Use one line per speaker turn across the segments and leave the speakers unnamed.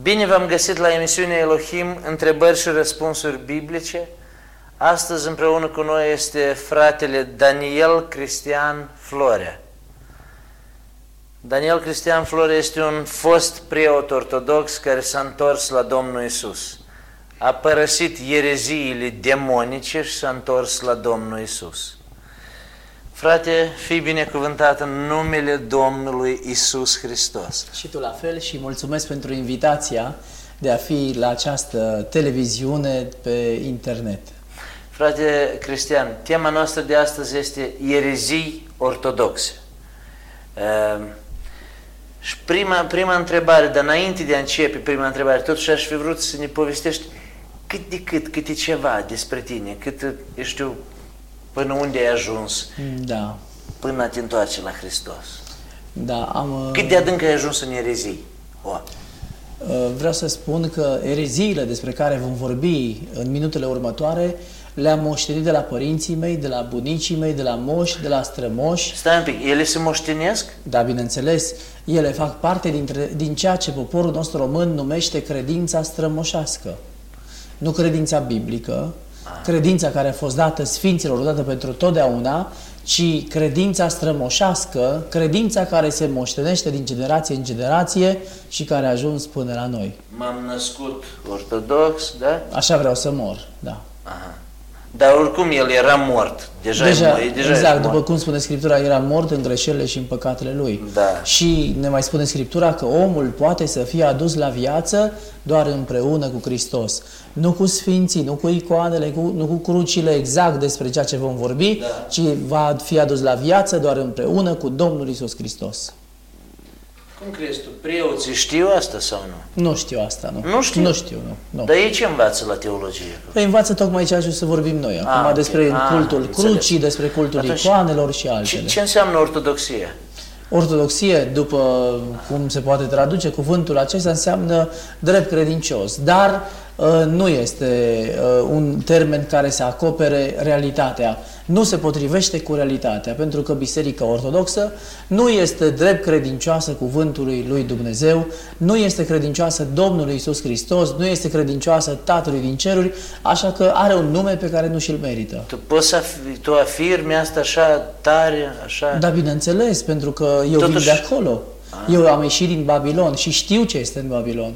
Bine v-am găsit la emisiunea Elohim, întrebări și răspunsuri biblice. Astăzi împreună cu noi este fratele Daniel Cristian Florea. Daniel Cristian Florea este un fost preot ortodox care s-a întors la Domnul Iisus. A părăsit ereziile demonice și s-a întors la Domnul Iisus. Frate, fii binecuvântat în numele Domnului Iisus Hristos.
Și tu la fel și mulțumesc pentru invitația de a fi la această televiziune pe internet.
Frate Cristian, tema noastră de astăzi este erezii ortodoxe. Și prima întrebare, dar înainte de a începe prima întrebare, totuși aș fi vrut să ne povestești câte ceva despre tine, până unde ai ajuns,
da.
Până a te întoarce la Hristos.
Da,
cât de adânc ai ajuns în erezii?
Vreau să spun că ereziile despre care vom vorbi în minutele următoare le-am moștenit de la părinții mei, de la bunicii mei, de la moși, de la strămoși.
Stai un pic, ele se moștenesc?
Da, bineînțeles. Ele fac parte din ceea ce poporul nostru român numește credința strămoșească. Nu credința biblică, credința care a fost dată sfinților odată pentru totdeauna, ci credința strămoșească, credința care se moștenește din generație în generație și care a ajuns până la noi.
M-am născut ortodox, da?
Așa vreau să mor, da.
Aha. Dar oricum el era mort. Deja
exact, după cum spune Scriptura, era mort în greșelile și în păcatele lui.
Da.
Și ne mai spune Scriptura că omul poate să fie adus la viață doar împreună cu Hristos. Nu cu sfinții, nu cu icoanele, nu cu crucile, exact despre ceea ce vom vorbi,
da.
Ci va fi adus la viață doar împreună cu Domnul Iisus Hristos.
Cum crezi tu? Preoții știu asta sau nu?
Nu știu asta, nu.
Nu știu?
Nu știu, nu.
Dar ei ce învață la teologie?
Păi învață tocmai ceea ce să vorbim noi acum, despre cultul crucii, despre cultul icoanelor și altele.
Ce înseamnă ortodoxia?
Ortodoxie, după cum se poate traduce cuvântul acesta, înseamnă drept credincios, dar nu este un termen care să acopere realitatea. Nu se potrivește cu realitatea, pentru că Biserica Ortodoxă nu este drept credincioasă cuvântului lui Dumnezeu, nu este credincioasă Domnului Iisus Hristos, nu este credincioasă Tatălui din ceruri, așa că are un nume pe care nu și-l merită.
Tu afirmi asta așa tare, așa?
Da, bineînțeles, pentru că eu vin de acolo. Eu am ieșit din Babilon și știu ce este în Babilon.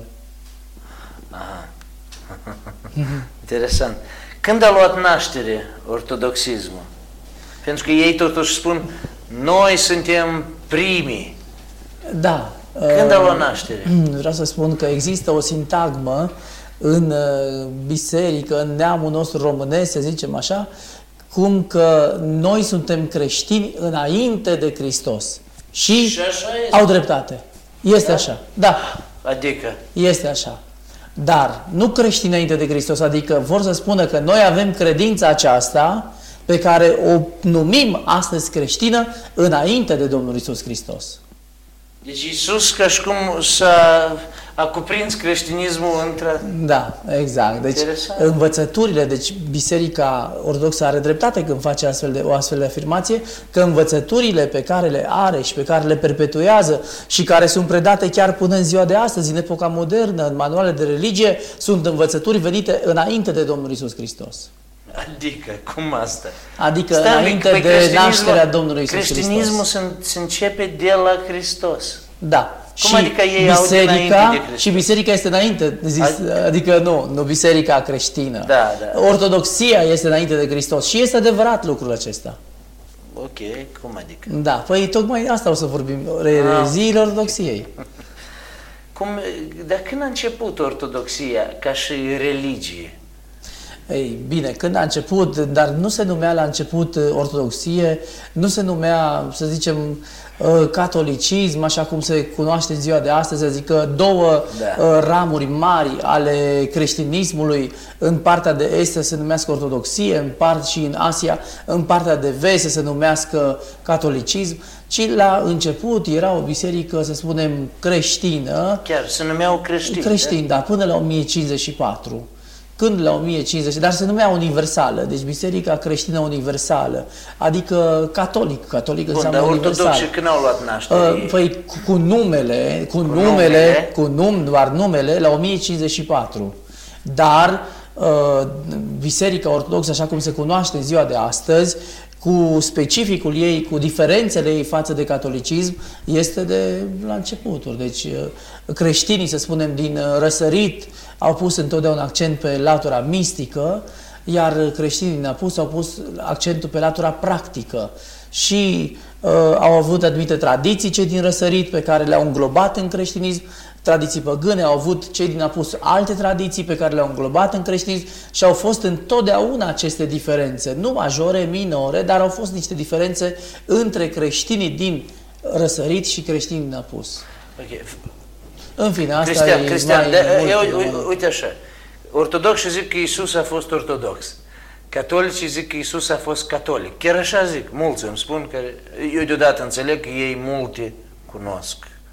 Interesant. Când a luat naștere ortodoxismul? Pentru că ei totuși spun, noi suntem primii.
Da.
Când a luat naștere?
Vreau să spun că există o sintagmă în biserică, în neamul nostru românesc, să zicem așa, cum că noi suntem creștini înainte de Hristos. Și au dreptate. Este așa. Da.
Adică?
Este așa. Dar nu creștini înainte de Hristos, adică vor să spună că noi avem credința aceasta pe care o numim astăzi creștină înainte de Domnul Iisus Hristos.
Deci Iisus ca și cum a cuprins creștinismul între...
Da, exact. Deci învățăturile, deci Biserica Ortodoxă are dreptate când face o astfel de afirmație, că învățăturile pe care le are și pe care le perpetuează și care sunt predate chiar până în ziua de astăzi, în epoca modernă, în manuale de religie, sunt învățături venite înainte de Domnul Iisus Hristos.
Adică, cum asta?
Adică înainte de nașterea Domnului Iisus Hristos.
Creștinismul se începe de la Hristos.
Da.
Cum adică ei au dinainte de Hristos?
Și biserica este înainte, adică nu biserica creștină.
Da.
Ortodoxia este înainte de Hristos și este adevărat lucrul acesta.
Ok, cum adică?
Da, păi tocmai asta o să vorbim, ereziile ortodoxiei.
Dar când a început ortodoxia ca și religie?
Ei, bine, când a început, dar nu se numea la început ortodoxie, nu se numea, să zicem, catolicism, așa cum se cunoaște în ziua de astăzi, adică două ramuri mari ale creștinismului, în partea de est să se numească ortodoxie, și în Asia, în partea de vest să se numească catolicism, ci la început era o biserică, să spunem, creștină.
Chiar se numeau creștini.
Creștini, da, până la 1054. când la 1050, dar se numea universală, deci Biserica Creștină Universală, adică catolic înseamnă
dar
universal.
ortodoxii când au luat naștere?
Păi doar numele, la 1054. Dar Biserica Ortodoxă, așa cum se cunoaște în ziua de astăzi, cu specificul ei, cu diferențele ei față de catolicism, este de la începuturi. Deci creștinii, să spunem, din răsărit au pus întotdeauna accent pe latura mistică, iar creștinii din apus au pus accentul pe latura practică. Și au avut anumite tradiții cei din răsărit pe care le-au înglobat în creștinism, tradiții păgâne, au avut cei din apus alte tradiții pe care le-au înglobat în creștinism și au fost întotdeauna aceste diferențe, nu majore, minore, dar au fost niște diferențe între creștinii din răsărit și creștinii din apus.
Okay.
În fine, asta
Cristian,
e
uite așa, ortodoxii zic că Iisus a fost ortodox. Catolicii zic că Iisus a fost catolic. Chiar așa zic, mulți îmi spun că eu deodată înțeleg că ei multe cunosc.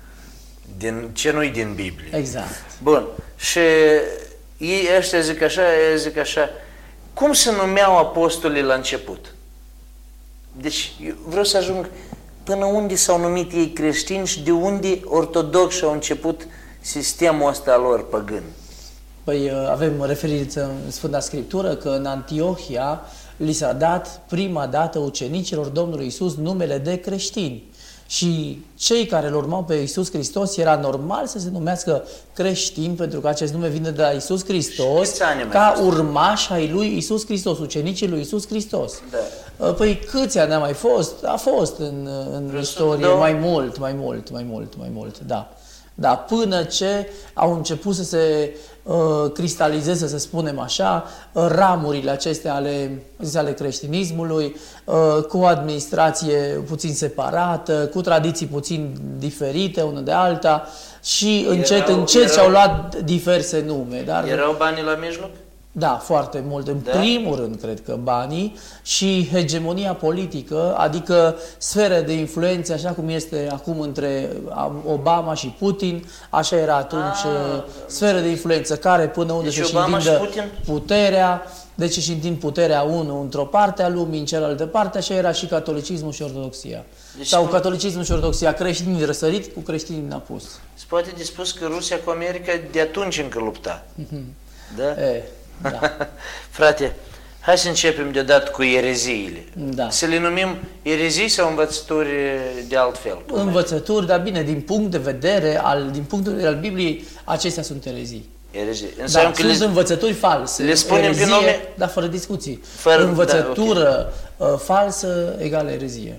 Ce nu-i din Biblie.
Exact.
Bun. Și ei ăștia zic așa, cum se numeau apostolii la început? Deci, eu vreau să ajung până unde s-au numit ei creștini și de unde ortodoxi au început sistemul ăsta al lor păgân.
Păi avem referire în Sfânta Scriptură că în Antiohia li s-a dat prima dată ucenicilor Domnului Iisus numele de creștini. Și cei care îl urmau pe Iisus Hristos era normal să se numească creștini, pentru că acest nume vine de la Iisus Hristos, ca urmași ai lui Iisus Hristos, ucenicii lui Iisus Hristos. Da. Păi câți ani a mai fost? A fost în istorie mai mult, da. Da, până ce au început să se cristalizeze, să spunem așa, ramurile acestea ale creștinismului, cu o administrație puțin separată, cu tradiții puțin diferite una de alta și încet și-au luat diverse nume. Dar
erau banii la mijloc?
Da, foarte mult. În primul rând, cred că banii și hegemonia politică, adică sfera de influență, așa cum este acum între Obama și Putin, așa era atunci sfera de influență, care până unde deci se întindă puterea, deci își întind puterea unul într-o parte a lumii, în cealaltă parte, așa era și catolicismul și ortodoxia. Deci sau catolicismul și ortodoxia, creștinii răsărit cu creștinii din apus.
Se poate de spus că Rusia cu America de atunci încă lupta. Da?
Da.
Frate, hai să începem deodată cu ereziile.
Da.
Să le numim erezii sau învățături de altfel?
Învățături, dar bine, din punct de vedere al Bibliei, acestea sunt erezii.
Erezii.
Da, sunt învățături false.
Le spunem pe nume?
Da, fără discuții. Învățătură falsă egală erezie.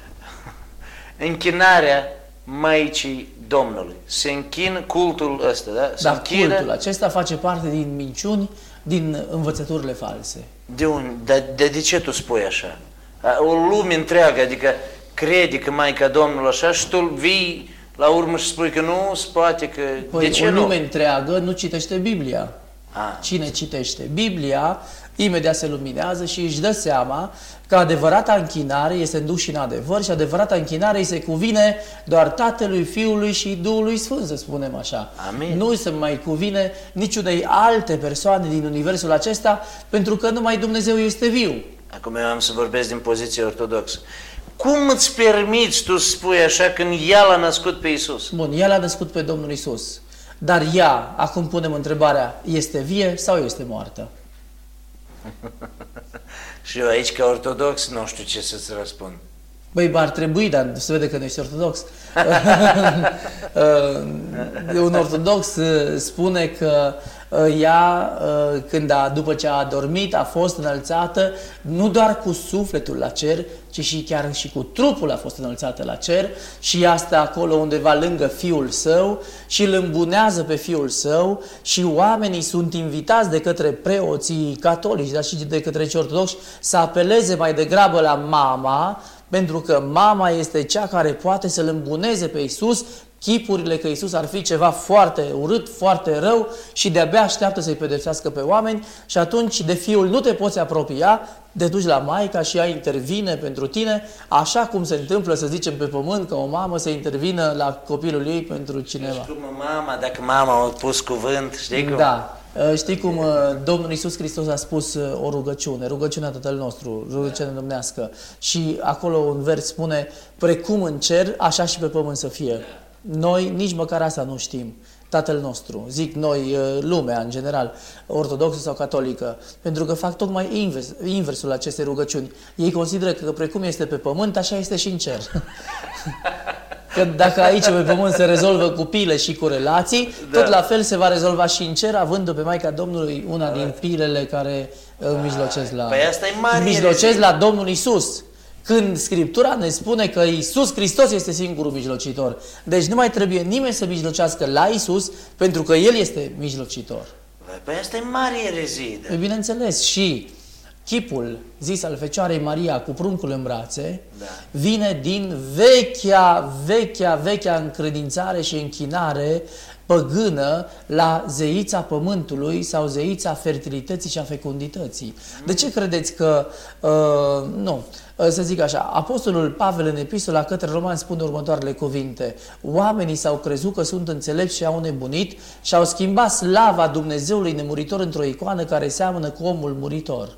Închinarea Maicii Domnului. Se închină cultul ăsta, da?
Da, cultul acesta face parte din minciuni, din învățăturile false.
De ce tu spui așa? O lume întreagă, adică crede că Maica Domnului așa și tu vii la urmă și spui că nu, se poate că...
Păi
de ce
o lume întreagă nu citește Biblia. Cine citește Biblia, imediat se luminează și își dă seama că adevărata închinare este în Duh și în adevăr și adevărata închinare îi se cuvine doar Tatălui, Fiului și Duhului Sfânt, să spunem așa.
Amin.
Nu se mai cuvine niciunei alte persoane din universul acesta, pentru că numai Dumnezeu este viu.
Acum eu am să vorbesc din poziție ortodoxă. Cum îți permiți tu să spui așa când ea l-a născut pe Iisus?
Bun, ea l-a născut pe Domnul Iisus. Dar ea, acum punem întrebarea, este vie sau este moartă? Și
eu aici, ca ortodox, nu știu ce să-ți răspund.
Băi, ar trebui, dar se vede că nu ești ortodox. Un ortodox spune că ea, după ce a adormit, a fost înălțată nu doar cu sufletul la cer, ci și chiar și cu trupul a fost înălțată la cer și ea stă acolo undeva lângă Fiul Său și îl îmbunează pe Fiul Său și oamenii sunt invitați de către preoții catolici, dar și de către cei ortodoxi să apeleze mai degrabă la mama, pentru că mama este cea care poate să-L îmbuneze pe Iisus, chipurile că Iisus ar fi ceva foarte urât, foarte rău și de-abia așteaptă să-i pedepsească pe oameni și atunci de Fiul nu te poți apropia, te duci la Maica și ea intervine pentru tine, așa cum se întâmplă, să zicem, pe pământ, că o mamă să intervină la copilul ei pentru cineva.
Știi cum dacă mama a pus cuvânt, știi cum?
Da. Știi cum Domnul Iisus Hristos a spus o rugăciune, rugăciunea Tatăl nostru, rugăciunea domnească. Și acolo un vers spune, precum în cer, așa și pe pământ să fie. Noi nici măcar asta nu știm. Tatăl nostru, zic noi, lumea în general, ortodoxă sau catolică, pentru că fac tocmai inversul acestei rugăciuni. Ei consideră că precum este pe pământ, așa este și în cer. Că dacă aici pe pământ se rezolvă cu pile și cu relații, tot la fel se va rezolva și în cer, având-o pe Maica Domnului una din pilele care mijlocesc la, mijlocesc la Domnul Iisus. Când Scriptura ne spune că Iisus Hristos este singurul mijlocitor. Deci nu mai trebuie nimeni să mijlocească la Iisus, pentru că El este mijlocitor.
Păi asta e mare erezie.
Da? Bineînțeles, și chipul zis al Fecioarei Maria cu pruncul în brațe, vine din vechea încredințare și închinare păgână la zeița pământului sau zeița fertilității și a fecundității. De ce credeți că, să zic așa, Apostolul Pavel în epistola către Romani spune următoarele cuvinte: oamenii s-au crezut că sunt înțelepți și au nebunit și au schimbat slava Dumnezeului nemuritor într-o icoană care seamănă cu omul muritor,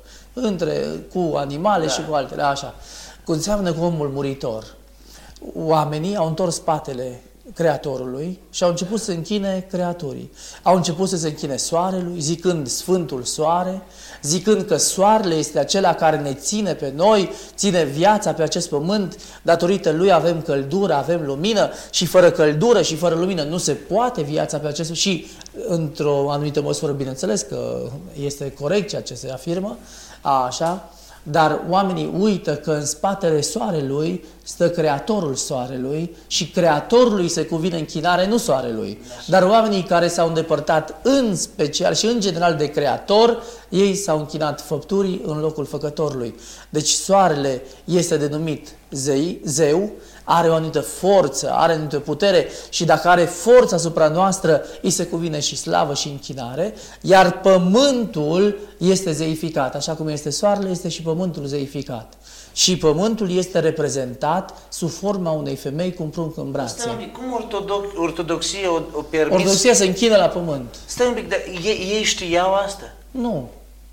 cu animale și cu altele, așa, cum seamănă cu omul muritor. Oamenii au întors spatele Creatorului și au început să închine creaturii. Au început să se închine soarelui, zicând Sfântul Soare, zicând că soarele este acela care ne ține pe noi, ține viața pe acest pământ, datorită lui avem căldură, avem lumină și fără căldură și fără lumină nu se poate viața pe acest pământ. Și într-o anumită măsură, bineînțeles că este corect ceea ce se afirmă, așa. Dar oamenii uită că în spatele soarelui stă Creatorul soarelui și Creatorului se cuvine închinare, nu soarelui. Dar oamenii care s-au îndepărtat în special și în general de Creator, ei s-au închinat făpturii în locul Făcătorului. Deci soarele este denumit zeu, are o anumită forță, are o anumită putere și dacă are forță asupra noastră, îi se cuvine și slavă și închinare, iar pământul este zeificat, așa cum este soarele, este și pământul zeificat. Și pământul este reprezentat sub forma unei femei cu un prunc în brațe.
Stai un pic, cum ortodoxia o permis?
Ortodoxia se închină la pământ.
Stai un pic, dar ei știau asta?
Nu.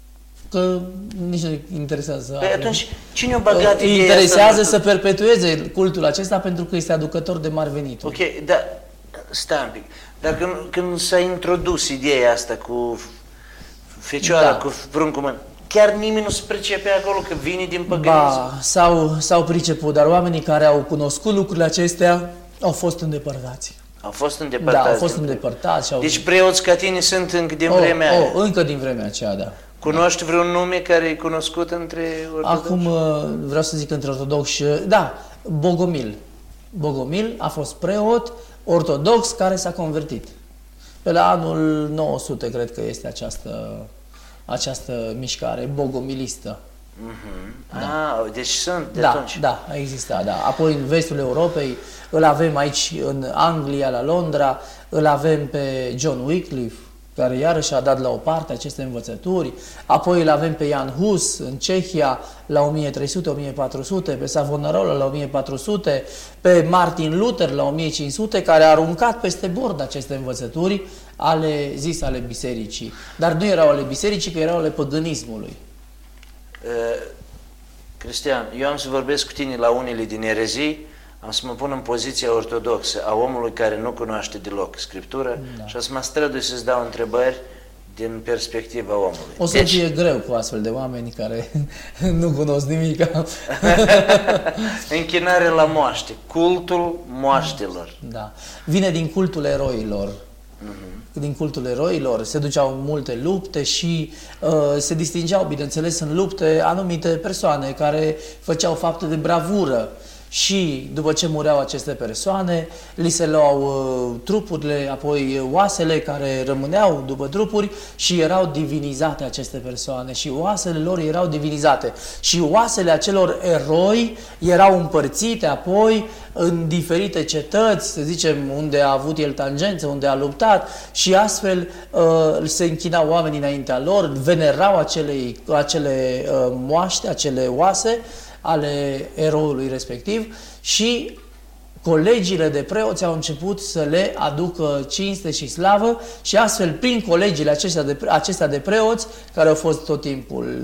Că nici nu interesează.
Păi atunci, cine a băgat
ideea interesează să perpetueze cultul acesta pentru că este aducător de mari venituri.
Ok, dar stai un pic. Dar când s-a introdus ideea asta cu Fecioara, cu pruncul, chiar nimeni nu se pricepe acolo că vine din păgânism?
S-au priceput, dar oamenii care au cunoscut lucrurile acestea au fost îndepărtați.
Au fost îndepărtați?
Da, au fost îndepărtați.
Deci preoți ca tine sunt încă din vremea aia?
Încă din vremea aceea, da.
Cunoști vreun nume care e cunoscut între ortodoxi?
Acum vreau să zic între ortodoxi, da, Bogomil. Bogomil a fost preot ortodox care s-a convertit. Pe la anul 900 cred că este această mișcare bogomilistă.
Da. Deci sunt de atunci.
Da, exista, da. Apoi în vestul Europei îl avem aici în Anglia, la Londra, îl avem pe John Wycliffe, care iarăși a dat la o parte aceste învățături. Apoi îl avem pe Jan Hus în Cehia la 1300-1400, pe Savonarola la 1400, pe Martin Luther la 1500, care a aruncat peste bord aceste învățături ale bisericii. Dar nu erau ale bisericii, că erau ale păgânismului.
Cristian, eu am să vorbesc cu tine la unele din erezii, am să mă pun în poziția ortodoxă a omului care nu cunoaște deloc Scriptură și o să mă strădui să-ți dau întrebări din perspectiva omului.
O să fie greu cu astfel de oameni care nu cunosc nimic.
Închinare la moaște, cultul moaștelor.
Da. Vine din cultul eroilor. Din cultul eroilor se duceau multe lupte și se distingeau, bineînțeles, în lupte anumite persoane care făceau fapte de bravură. Și după ce mureau aceste persoane, li se luau trupurile, apoi oasele care rămâneau după trupuri și erau divinizate aceste persoane și oasele lor erau divinizate. Și oasele acelor eroi erau împărțite apoi în diferite cetăți, să zicem, unde a avut el tangență, unde a luptat și astfel se închinau oamenii înaintea lor, venerau acele moaște, acele oase ale eroului respectiv și colegiile de preoți au început să le aducă cinste și slavă și astfel prin colegiile acestea de preoți, care au fost tot timpul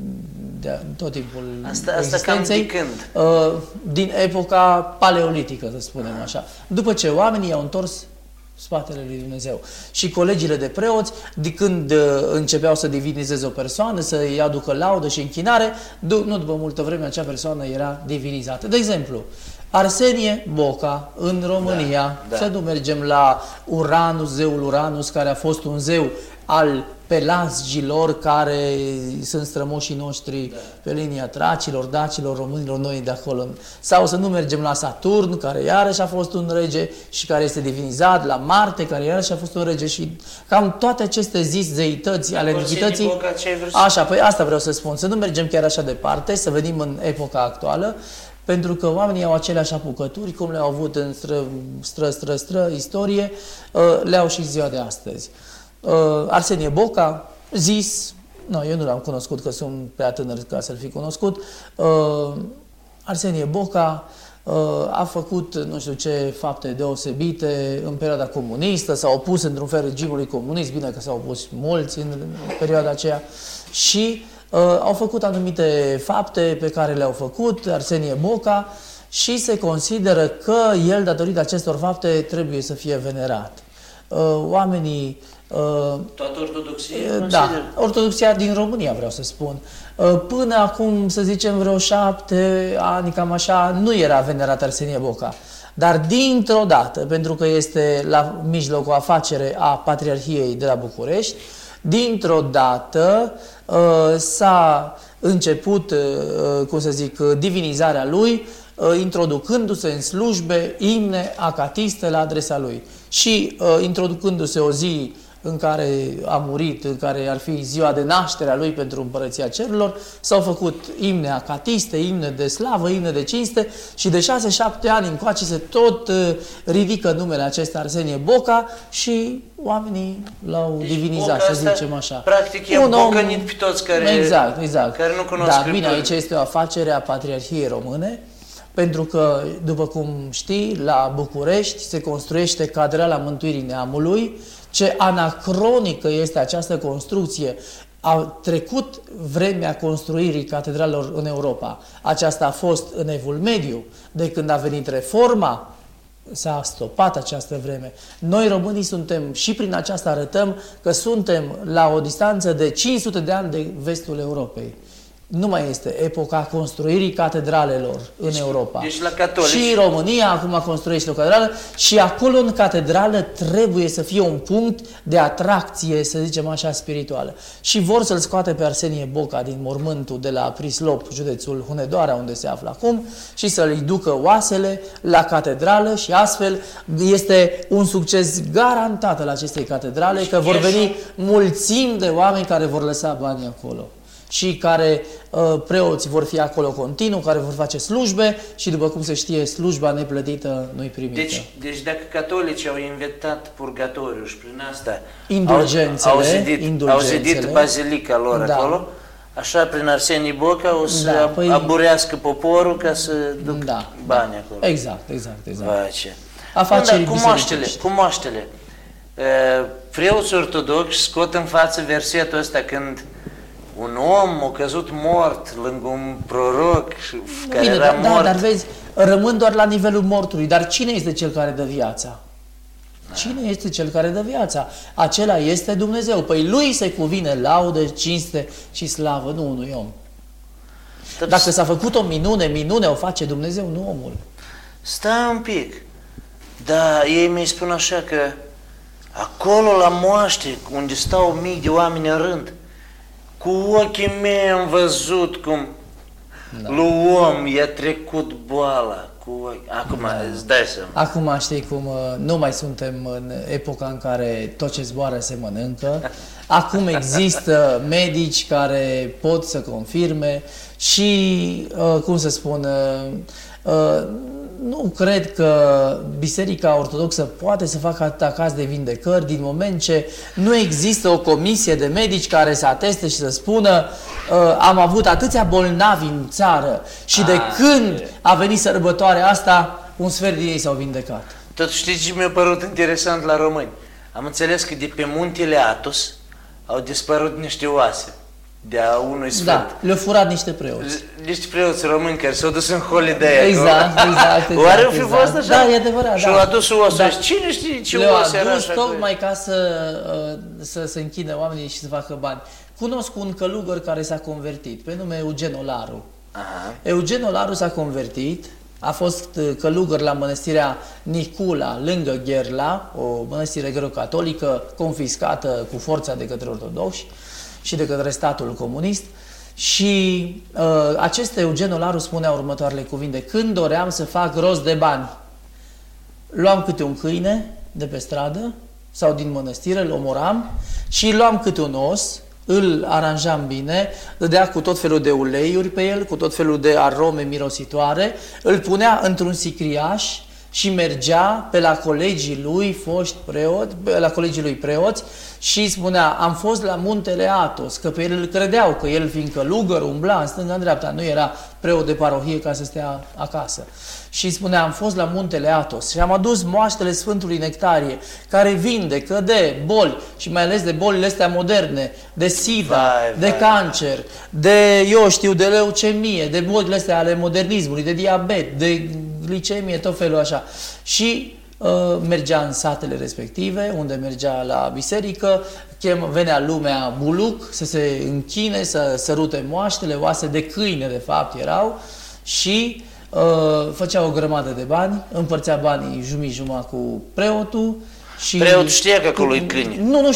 existenței, din epoca paleolitică, să spunem așa. După ce oamenii au întors spatele lui Dumnezeu. Și colegiile de preoți, de când începeau să divinizeze o persoană, să-i aducă laudă și închinare, nu după multă vreme acea persoană era divinizată. De exemplu, Arsenie Boca, în România, să nu mergem la Uranus, zeul Uranus, care a fost un zeu al pelazgilor, care sunt strămoșii noștri pe linia tracilor, dacilor, românilor, noi de acolo. Sau să nu mergem la Saturn, care iarăși a fost un rege și care este divinizat, la Marte, care iarăși a fost un rege și cam toate aceste zeități ale antichității. Așa, păi asta vreau să spun, să nu mergem chiar așa departe, să venim în epoca actuală, pentru că oamenii au aceleași apucături, cum le-au avut în istorie, le-au și ziua de astăzi. Arsenie Boca, zis, eu nu l-am cunoscut, că sunt prea tânăr ca să-l fi cunoscut, Arsenie Boca a făcut nu știu ce fapte deosebite în perioada comunistă, s-a opus într-un fel regimului comunist, bine că s-au opus mulți în perioada aceea, și au făcut anumite fapte pe care le-au făcut Arsenie Boca și se consideră că el, datorită acestor fapte, trebuie să fie venerat. Oamenii...
Toată ortodoxia?
Da, ortodoxia din România, vreau să spun. Până acum, să zicem, vreo 7 ani, cam așa, nu era venerat Arsenie Boca. Dar dintr-o dată, pentru că este la mijloc o afacere a Patriarhiei de la București, dintr-o dată s-a început, cum să zic, divinizarea lui, introducându-se în slujbe imne acatiste la adresa lui. Și introducându-se o zi în care a murit, în care ar fi ziua de naștere a lui pentru Împărăția Cerurilor, s-au făcut imne acatiste, imne de slavă, imne de cinste și de 6-7 ani încoace se tot ridică numele acesta Arsenie Boca și oamenii l-au divinizat, să zicem așa.
Practic i-a bocănit pe toți care, care nu cunosc Scriptura.
Bine, aici este o afacere a Patriarhiei Române, pentru că, după cum știi, la București se construiește Catedrala Mântuirii Neamului. Ce anacronică este această construcție! A trecut vremea construirii catedralelor în Europa. Aceasta a fost în Evul Mediu. De când a venit Reforma, s-a stopat această vreme. Noi, românii, suntem, și prin aceasta arătăm că suntem la o distanță de 500 de ani de vestul Europei. Nu mai este epoca construirii catedralelor în Europa.
Deci la catolici.
Și România acum construiește o catedrală și acolo în catedrală trebuie să fie un punct de atracție, să zicem așa, spirituală. Și vor să-l scoate pe Arsenie Boca din mormântul de la Prislop, județul Hunedoara, unde se află acum, și să-i ducă oasele la catedrală și astfel este un succes garantat al acestei catedrale, că vor veni mulțimi de oameni care vor lăsa banii acolo. Și care preoții vor fi acolo continuu, care vor face slujbe și, după cum se știe, slujba neplătită nu-i primită.
Deci dacă catolicii au inventat purgatoriu și prin asta au zidit bazilica lor acolo, așa prin Arsenie Boca o să aburească poporul ca să duc bani acolo.
Exact.
Cu moaștele. Preoții ortodoxi scot în față versetul ăsta când un om a căzut mort lângă un proroc care era mort.
Dar vezi, rămân doar la nivelul mortului. Dar cine este cel care dă viața? Cine este cel care dă viața? Acela este Dumnezeu. Păi lui se cuvine laudă, cinste și slavă, nu unui om. Dacă s-a făcut o minune o face Dumnezeu, nu omul.
Stai un pic. Da, ei mi spun așa că acolo la moaște, unde stau mii de oameni în rând, cu ochii mei am văzut cum lui om i-a trecut boala. Acum îți dai seama.
Acum știi cum nu mai suntem în epoca în care tot ce zboară se mănâncă. Acum există medici care pot să confirme și, cum să spun, nu cred că Biserica Ortodoxă poate să facă atâta caz de vindecări din moment ce nu există o comisie de medici care să ateste și să spună am avut atâția bolnavi în țară și de când a venit sărbătoarea asta un sfert din ei s-au vindecat.
Tot știți ce mi-a părut interesant la români? Am înțeles că de pe muntele Athos au dispărut niște oase de-a unui sfânt.
Da, le-au furat niște preoți.
Niște preoți români care s-au dus în holiday.
Exact.
Oare au fi fost așa?
Da, e adevărat.
Și-au adus oase. Da. Cine știe ce oase era așa?
Le-au adus tocmai ca să se închidă oamenii și să facă bani. Cunosc un călugăr care s-a convertit, pe nume Eugen Olaru.
Aha.
Eugen Olaru s-a convertit, a fost călugăr la mănăstirea Nicula, lângă Gherla, o mănăstire greco-catolică confiscată cu forța de către ortodoxi și de către statul comunist. Și acest Eugen Olaru spunea următoarele cuvinte: când doream să fac rost de bani, luam câte un câine de pe stradă sau din mănăstire, îl omoram și luam câte un os, îl aranjam bine, dădea cu tot felul de uleiuri pe el, cu tot felul de arome mirositoare, îl punea într-un sicriaș și mergea pe la colegii lui foști preoți, la colegii lui preoți și spunea: am fost la muntele Athos, că pe el îl credeau, că el fiind călugăr umbla în stânga în dreapta, nu era preot de parohie ca să stea acasă. Și spunea: am fost la muntele Athos și am adus moaștele Sfântului Nectarie, care vindecă de boli și mai ales de bolile astea moderne, de sida, de cancer, de, eu știu, de leucemie, de bolile astea ale modernismului, de diabet, de glicemie, tot felul așa. Și mergea în satele respective, unde mergea la biserică, venea lumea buluc să se închine, să sărute moaștele, oase de câine de fapt erau, și făcea o grămadă de bani, împărțea banii jumătate cu preotul. Și
preotul știa că acolo e câine?
Nu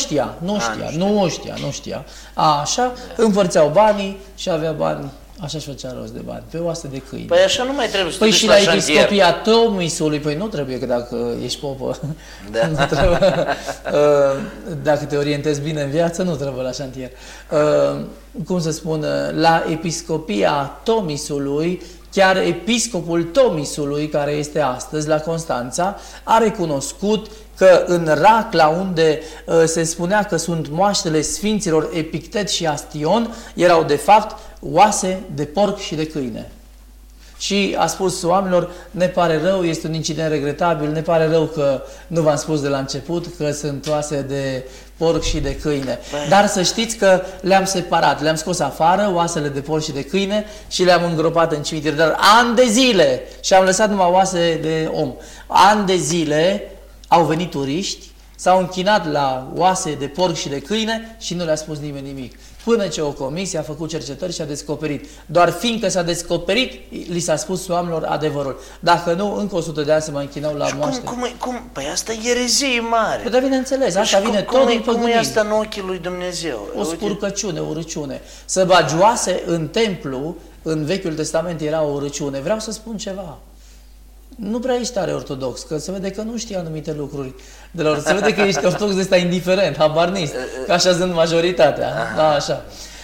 știa. Așa, împărțeau banii și avea bani. Așa-și făcea rost de bani, pe oase de câini.
Păi așa nu mai trebuie să te
duci
și
la episcopia Tomisului, păi nu trebuie, că dacă ești popă, da. Nu trebuie, dacă te orientezi bine în viață, nu trebuie la șantier. Cum să spun, la episcopia Tomisului, chiar episcopul Tomisului, care este astăzi la Constanța, a recunoscut că în Racla, unde se spunea că sunt moaștele sfinților Epictet și Astion, erau de fapt oase de porc și de câine. Și a spus oamenilor: ne pare rău, este un incident regretabil, ne pare rău că nu v-am spus de la început că sunt oase de porc și de câine. Dar să știți că le-am separat, le-am scos afară, oasele de porc și de câine, și le-am îngropat în cimitir. Dar ani de zile, și am lăsat numai oase de om, ani de zile au venit turiști, s-au închinat la oase de porc și de câine și nu le-a spus nimeni nimic. Până ce o comisie a făcut cercetări și a descoperit. Doar fiindcă s-a descoperit, li s-a spus oamenilor adevărul. Dacă nu, încă 100 de ani se mai închinau la moaște.
Cum? Păi asta e erezie mare.
Păi da, bineînțeles, asta vine tot din păgânism.
Cum e asta în ochii lui Dumnezeu?
O spurcăciune, o urăciune. Să bagi oase în templu, în Vechiul Testament era o urăciune. Vreau să spun ceva. Nu prea ești tare ortodox, că se vede că nu știi anumite lucruri de la se vede că ești ortodox de ăsta indiferent, habarnist, că așa sunt majoritatea. Da, așa.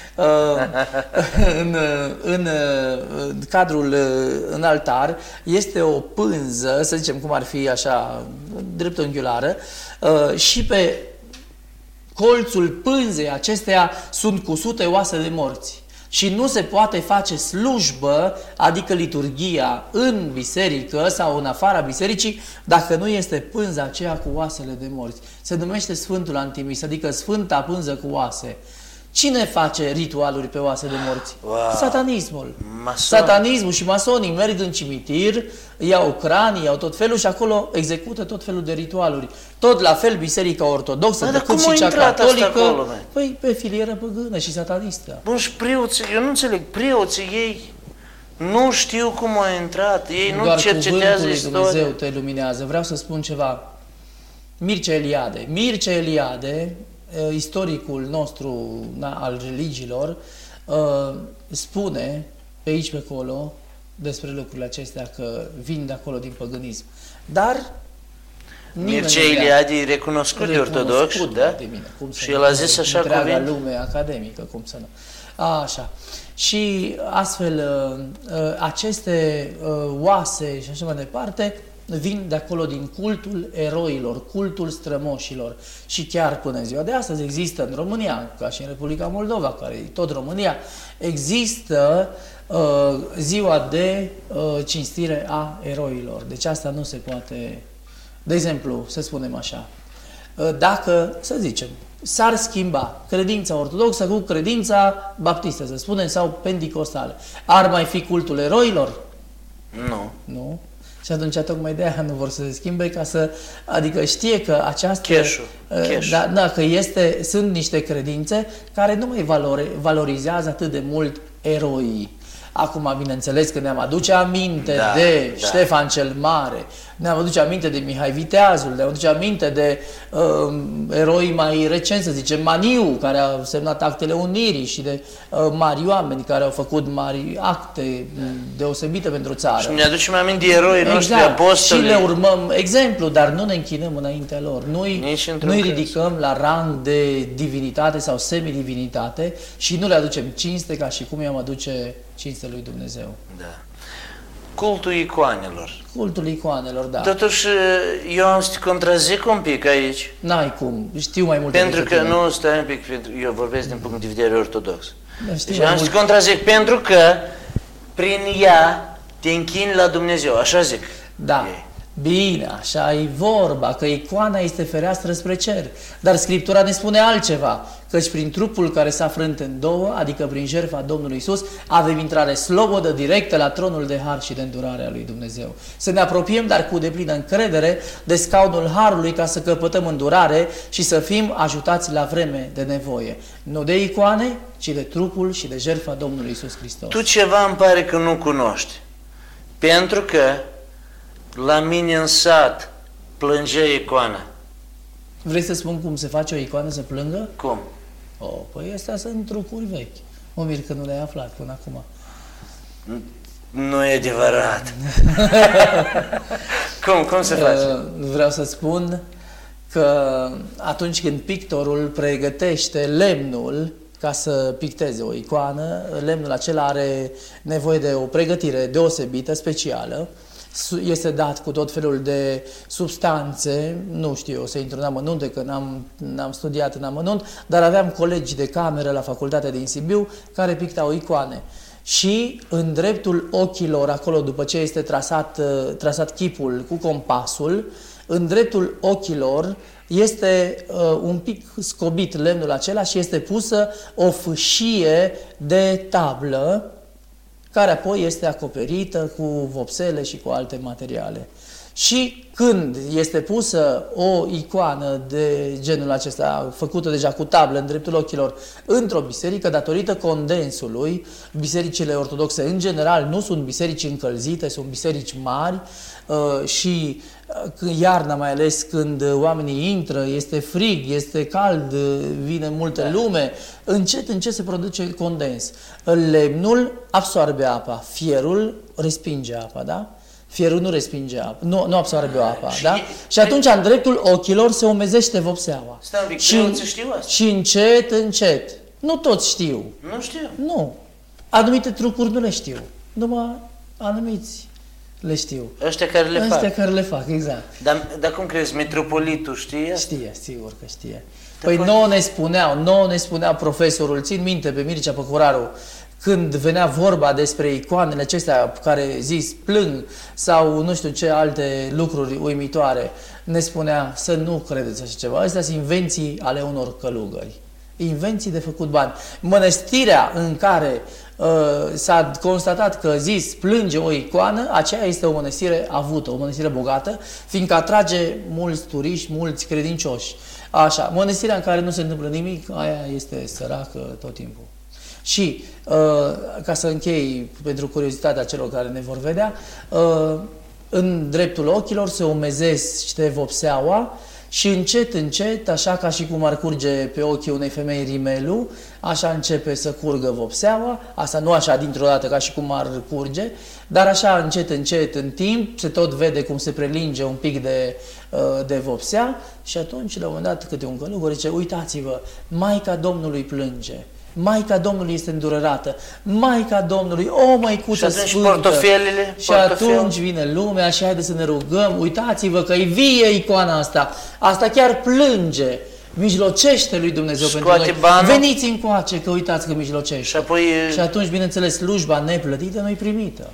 În cadrul, în altar, este o pânză, să zicem cum ar fi așa, dreptunghiulară, și pe colțul pânzei acesteia sunt cusute oase de morți. Și nu se poate face slujbă, adică liturghia, în biserică sau în afara bisericii, dacă nu este pânza aceea cu oasele de morți. Se numește Sfântul Antimis, adică Sfânta Pânză cu oase. Cine face ritualuri pe oase de morți?
Wow.
Satanismul. Satanismul și masonii merg în cimitir, iau cranii, iau tot felul și acolo execută tot felul de ritualuri. Tot la fel Biserica Ortodoxă, decât și cea catolică, acolo, păi pe filieră păgână și satanistă.
Bun, și preoții, eu nu înțeleg, preoții ei nu știu cum au intrat, ei nu cercetează istoria.
Doar Dumnezeu te luminează. Vreau să spun ceva. Mircea Eliade, istoricul nostru al religiilor, spune pe aici, pe acolo, despre lucrurile acestea, că vin de acolo din păgânism. Dar
Mircea Eliade e recunoscut de ortodox, da?
De mine,
și el a zis așa cuvinte.
Întreaga lume academică, cum să nu. Așa. Și astfel, aceste oase și așa mai departe vin de acolo din cultul eroilor, cultul strămoșilor. Și chiar până în ziua de astăzi există în România, ca și în Republica Moldova, care e tot România, există ziua de cinstire a eroilor. Deci asta nu se poate... De exemplu, să spunem așa, dacă, să zicem, s-ar schimba credința ortodoxă cu credința baptistă, să spunem, sau pentecostală, ar mai fi cultul eroilor?
Nu.
Nu? Și atunci tocmai de aia nu vor să se schimbe, ca să, adică știe că această...
Cash.
Da, că sunt niște credințe care nu mai valorizează atât de mult eroii. Acum, bineînțeles că ne-am aduce aminte de Ștefan cel Mare, ne-am aduce aminte de Mihai Viteazul, ne-am aduce aminte de eroi mai recent, să zicem, Maniu, care a semnat Actele Unirii, și de mari oameni care au făcut mari acte deosebite pentru țară.
Și ne aducem aminte de eroii noștri apostoli.
Și le urmăm exemplu, dar nu ne închinăm înaintea lor. Nu-i ridicăm la rang de divinitate sau semidivinitate și nu le aducem cinste ca și cum i-am aduce cinste lui Dumnezeu.
Da. Cultul icoanelor.
Cultul icoanelor, da.
Totuși, eu am să te contrazic un pic aici.
N-ai cum, știu mai multe.
Pentru că, nu, stai un pic, eu vorbesc din punct de vedere ortodox.
Deci
am să te contrazic pentru că prin ea te închini la Dumnezeu, așa zic.
Da. Bine, așa e vorba, că icoana este fereastră spre cer. Dar Scriptura ne spune altceva, căci prin trupul care s-a frânt în două, adică prin jertfa Domnului Iisus, avem intrare slobodă directă la tronul de har și de îndurare a lui Dumnezeu. Să ne apropiem, dar cu deplină încredere, de scaunul harului, ca să căpătăm îndurare și să fim ajutați la vreme de nevoie. Nu de icoane, ci de trupul și de jertfa Domnului Iisus Hristos.
Tu ceva îmi pare că nu cunoști. Pentru că la mine în sat plângea icoana.
Vrei să spun cum se face o icoană să plângă?
Cum?
Păi astea sunt trucuri vechi. Mă mir că nu le-ai aflat până acum.
Nu e adevărat. Cum se face?
Vreau să spun că atunci când pictorul pregătește lemnul ca să picteze o icoană, lemnul acela are nevoie de o pregătire deosebită, specială. Este dat cu tot felul de substanțe, nu știu, o să intru în amănunte, că n-am studiat în amănunt, dar aveam colegi de cameră la facultatea din Sibiu care pictau icoane. Și în dreptul ochilor, acolo după ce este trasat chipul cu compasul, în dreptul ochilor este un pic scobit lemnul acela și este pusă o fâșie de tablă, care apoi este acoperită cu vopsele și cu alte materiale. Și când este pusă o icoană de genul acesta, făcută deja cu tablă în dreptul ochilor, într-o biserică, datorită condensului, bisericile ortodoxe în general nu sunt biserici încălzite, sunt biserici mari și iarna, mai ales când oamenii intră, este frig, este cald, vine multă lume, încet se produce condens. Lemnul absorbe apa, fierul respinge apa, da? Fierul nu respinge apă, nu absorbe apa, da? Și atunci, în dreptul ochilor, se umezește vopseaua.
Stai un pic, știu asta.
Și încet, nu toți știu.
Nu știu.
Nu. Anumite trucuri nu le știu, numai anumiți le știu.
Ăștia care le fac.
Ăștia care le fac, exact.
Dar cum crezi, metropolitul știe?
Știe, sigur că știe. Păi nouă ne spuneau profesorul, țin minte pe Mircea Păcuraru, când venea vorba despre icoanele acestea care zis plâng sau nu știu ce alte lucruri uimitoare, ne spunea să nu credeți așa ceva. Astea sunt invenții ale unor călugări. Invenții de făcut bani. Mănăstirea în care s-a constatat că zis plânge o icoană, aceea este o mănăstire avută, o mănăstire bogată, fiindcă atrage mulți turiști, mulți credincioși. Așa, mănăstirea în care nu se întâmplă nimic, aia este săracă tot timpul. Și, ca să închei pentru curiozitatea celor care ne vor vedea, în dreptul ochilor se umezește vopseaua și încet, așa ca și cum ar curge pe ochii unei femei rimelul, așa începe să curgă vopseaua, asta nu așa dintr-o dată ca și cum ar curge, dar așa încet, în timp, se tot vede cum se prelinge un pic de vopsea și atunci, la un moment dat, câte un călugăr zice, uitați-vă, Maica Domnului plânge. Maica Domnului este îndurărată, Maica Domnului, o măicuță
și atunci
sfântă.
portofelele,
Și atunci vine lumea și haide să ne rugăm, uitați-vă că e vie icoana asta, asta chiar plânge, mijlocește lui Dumnezeu pentru noi.
Banul.
Veniți încoace că uitați că mijlocește.
Și apoi...
Și atunci, bineînțeles, slujba neplătită nu-i primită.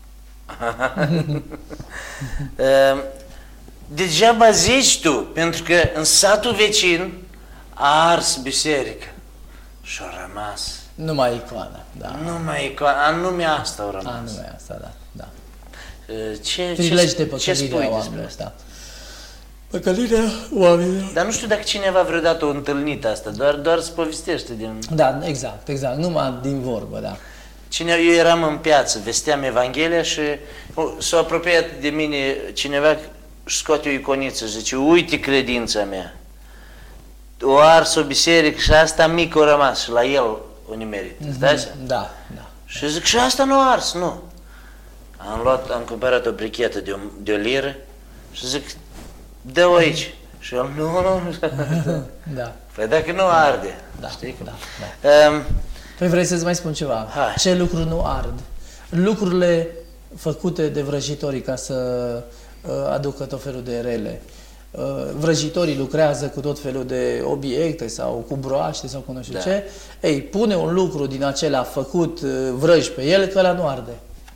Degeaba zici tu, pentru că în satul vecin a ars biserică și a rămas.
Numai icoana, da.
Numai icoana, anume asta a rămas.
Anume asta, da. Da.
Ce spui despre asta?
Da. Păcălirea oamenilor.
Dar nu știu dacă cineva vreodată a întâlnit asta, doar se povestește din...
Da, exact, numai din vorbă, da.
Eu eram în piață, vesteam Evanghelia și s-a apropiat de mine cineva și scoate o iconiță și zice, uite credința mea. O ars o biserică și asta mică a rămas și la el o nimerit. Stai seama?
Da.
Și zic, și asta nu a ars, nu. Am cumpărat o brichetă de o liră și zic, dă-o aici. Și el, nu.
Da.
Păi dacă nu arde,
da,
știi?
Da. Păi vrei să-ți mai spun ceva?
Hai.
Ce lucruri nu ard? Lucrurile făcute de vrăjitorii ca să aducă tot felul de rele. Vrăjitorii lucrează cu tot felul de obiecte sau cu broaște sau cu nu știu ce. Ei, pune un lucru din acela făcut vrăji pe el, că ăla nu arde.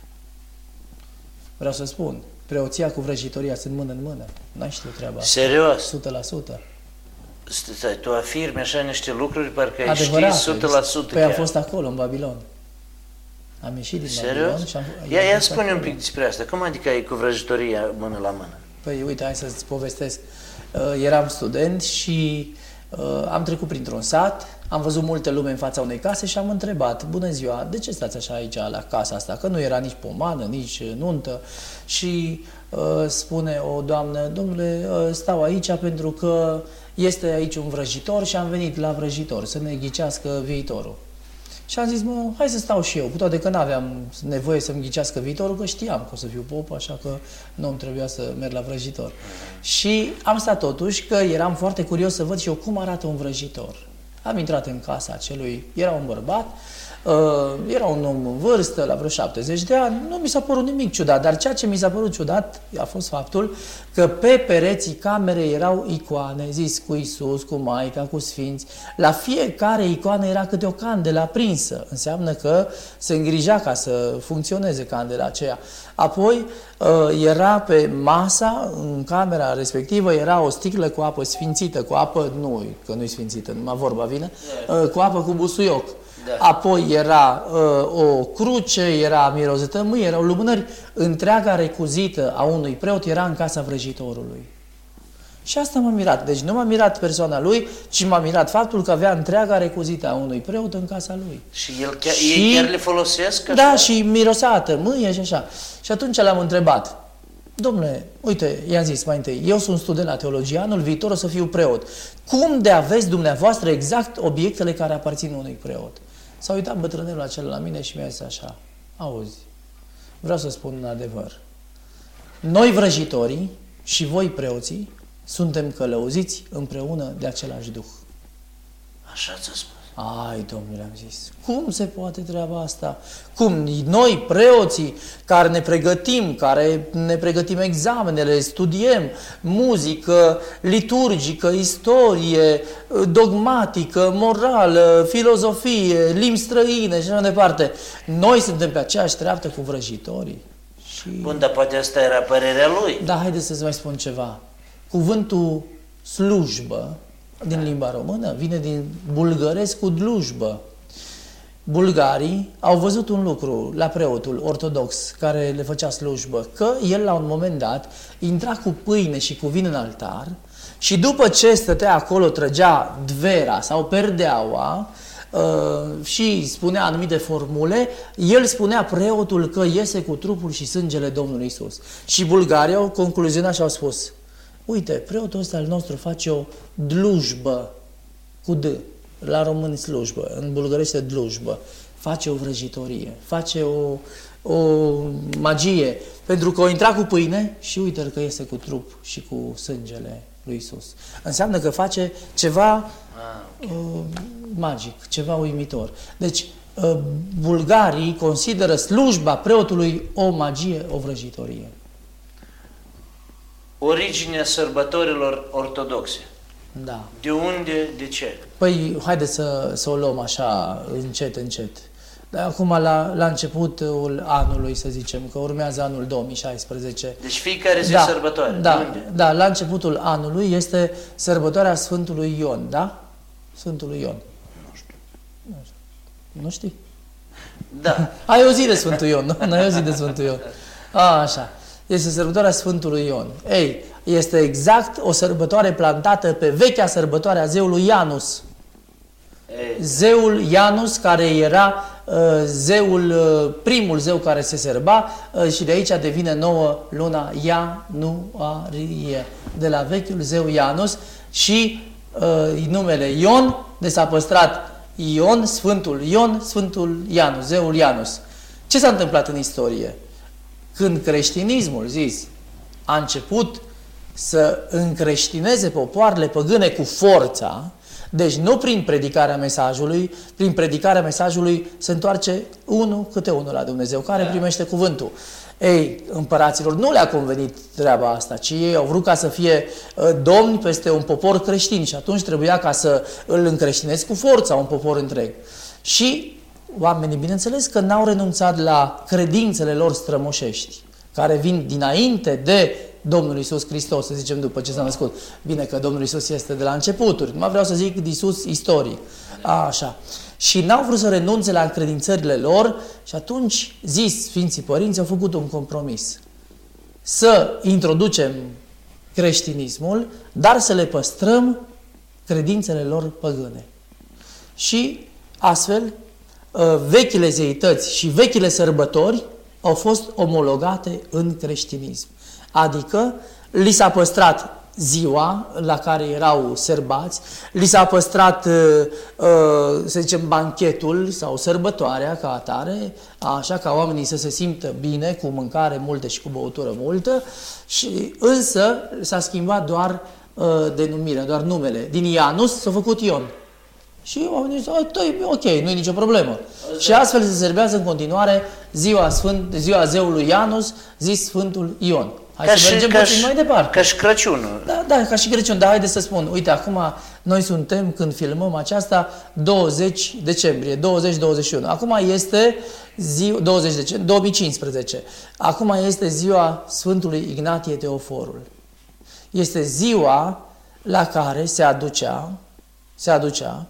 Vreau să spun, preoția cu vrăjitoria sunt mână în mână. N-ai știut treaba asta.
Serios?
100%.
Stai, tu afirmi așa niște lucruri, parcă ai
Adevărat,
știi 100%.
Păi am fost acolo, în Babilon. Am ieșit din Babilon și am...
Ia spune un pic despre asta. Cum adică ai cu vrăjitoria mână la mână?
Păi uite, hai să-ți povestesc. Eram student și am trecut printr-un sat, am văzut multe lume în fața unei case și am întrebat, bună ziua, de ce stați așa aici la casa asta? Că nu era nici pomană, nici nuntă. Și spune o doamnă, domnule, stau aici pentru că este aici un vrăjitor și am venit la vrăjitor să ne ghicească viitorul. Și am zis, mă, hai să stau și eu, cu toate că n-aveam nevoie să-mi ghicească viitorul, că știam că o să fiu pop, așa că nu îmi trebuia să merg la vrăjitor. Și am stat totuși că eram foarte curios să văd și eu cum arată un vrăjitor. Am intrat în casa acelui, era un bărbat, era un om în vârstă, la vreo 70 de ani, nu mi s-a părut nimic ciudat, dar ceea ce mi s-a părut ciudat a fost faptul că pe pereții camerei erau icoane, zis cu Iisus, cu Maica, cu Sfinți. La fiecare icoană era câte o candelă aprinsă, înseamnă că se îngrija ca să funcționeze candela aceea. Apoi era pe masa, în camera respectivă, era o sticlă cu apă sfințită, cu apă, nu, că nu-i sfințită, numai vorba vine, cu apă cu busuioc. Da. Apoi era o cruce, era miros de tămâie, erau lumânări. Întreaga recuzită a unui preot era în casa vrăjitorului. Și asta m-a mirat. Deci nu m-a mirat persoana lui, ci m-a mirat faptul că avea întreaga recuzită a unui preot în casa lui.
Și ei chiar le folosesc așa?
Da, și mirosea tămâie și așa. Și atunci l-am întrebat. Domnule, uite, i-am zis mai întâi, eu sunt student la teologie, anul viitor o să fiu preot. Cum de aveți dumneavoastră exact obiectele care aparțin unui preot? S-a uitat bătrânelul acela la mine și mi-a zis așa, auzi, vreau să spun un adevăr. Noi vrăjitorii și voi preoții suntem călăuziți împreună de același Duh.
Așa ți-a spus.
Ai, domnule, am zis, cum se poate treaba asta? Cum noi, preoții, care ne pregătim examenele, studiem muzică, liturgică, istorie, dogmatică, morală, filozofie, limbi străine și așa mai departe, noi suntem pe aceeași treaptă cu vrăjitorii. Și...
Bun, dar poate asta era părerea lui.
Da, haideți să-ți mai spun ceva. Cuvântul slujbă din limba română vine din bulgărescul dlujbă. Bulgarii au văzut un lucru la preotul ortodox care le făcea slujbă, că el la un moment dat intra cu pâine și cu vin în altar și după ce stătea acolo, trăgea dvera sau perdeaua și spunea anumite formule, el spunea preotul că iese cu trupul și sângele Domnului Iisus. Și bulgarii au concluzionat și au spus, uite, preotul ăsta al nostru face o dlujbă cu D, la român slujbă, în bulgărește dlujbă, face o vrăjitorie, face o magie, pentru că o intra cu pâine și uite că iese cu trup și cu sângele lui Isus. Înseamnă că face ceva magic, ceva uimitor. Deci, bulgarii consideră slujba preotului o magie, o vrăjitorie.
Originea sărbătorilor ortodoxe.
Da.
De unde, de ce?
Păi, haideți să o luăm așa, încet, încet. Dar acum, la începutul anului, să zicem, că urmează anul 2016.
Deci fiecare zi sărbătoare.
Da,
de unde?
da, la începutul anului este sărbătoarea Sfântului Ion, da? Sfântului Ion.
Nu știu.
Nu știi?
Da.
Ai o zi de Sfântul Ion, nu? N-ai o zi de Sfântul Ion. Așa. Este sărbătoarea Sfântului Ion. Ei, este exact o sărbătoare plantată pe vechea sărbătoare a zeului Janus. Zeul Janus, care era primul zeu care se sărba și de aici devine nouă luna Ianuarie, de la vechiul zeu Janus și numele Ion, de s-a păstrat Ion, Sfântul Janus, zeul Janus. Ce s-a întâmplat în istorie? Când creștinismul, a început să încreștineze popoarele păgâne cu forța, deci nu prin predicarea mesajului, prin predicarea mesajului se întoarce unul câte unul la Dumnezeu, care primește cuvântul. Ei, împăraților nu le-a convenit treaba asta, ci ei au vrut ca să fie domni peste un popor creștin și atunci trebuia ca să îl încreștinezi cu forța un popor întreg. Și oamenii, bineînțeles că n-au renunțat la credințele lor strămoșești, care vin dinainte de Domnul Iisus Hristos, să zicem, după ce s-a născut. Bine că Domnul Iisus este de la începuturi, nu mai vreau să zic de Iisus istoric. Așa. Și n-au vrut să renunțe la încredințările lor și atunci, Sfinții Părinți au făcut un compromis. Să introducem creștinismul, dar să le păstrăm credințele lor păgâne. Și astfel, vechile zeități și vechile sărbători au fost omologate în creștinism. Adică li s-a păstrat ziua la care erau sărbați, li s-a păstrat, să zicem, banchetul sau sărbătoarea ca atare, așa ca oamenii să se simtă bine cu mâncare multă și cu băutură multă, și însă s-a schimbat doar denumirea, doar numele. Din Janus s-a făcut Ion. Și oamenii zic, ok, nu e nicio problemă. Și astfel se serbează în continuare ziua zeului Janus, Sfântul Ion. Hai să mergem puțin mai departe.
Ca și Crăciunul.
Da, ca și Crăciun. Dar haideți să spun, uite, acum noi suntem, când filmăm aceasta, 20 decembrie, 20-21. Acum este 20 decembrie, 2015. Acum este ziua Sfântului Ignatie Teoforul. Este ziua la care se aducea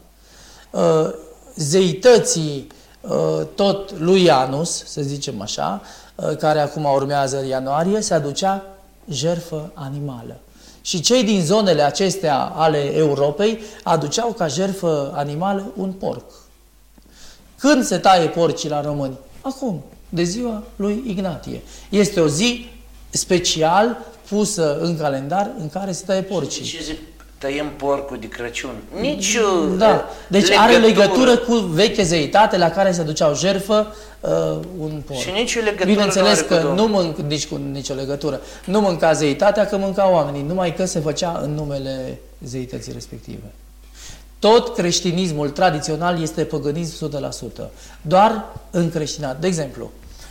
zeității tot lui Janus, să zicem așa, care acum urmează în ianuarie, se aducea jertfă animală. Și cei din zonele acestea ale Europei aduceau ca jertfă animală un porc. Când se taie porcii la români? Acum, de ziua lui Ignatie. Este o zi special pusă în calendar în care se taie porcii.
Ce zic? Tăiem porcul de Crăciun. Nici
deci are legătură cu veche zeitate la care se duceau jertfă un porc.
Și nici legătură.
Bineînțeles că nu cu nicio legătură. Nu mânca zeitatea, că mânca oamenii, numai că se făcea în numele zeității respective. Tot creștinismul tradițional este păgânism 100%. Doar încreștinat. De exemplu,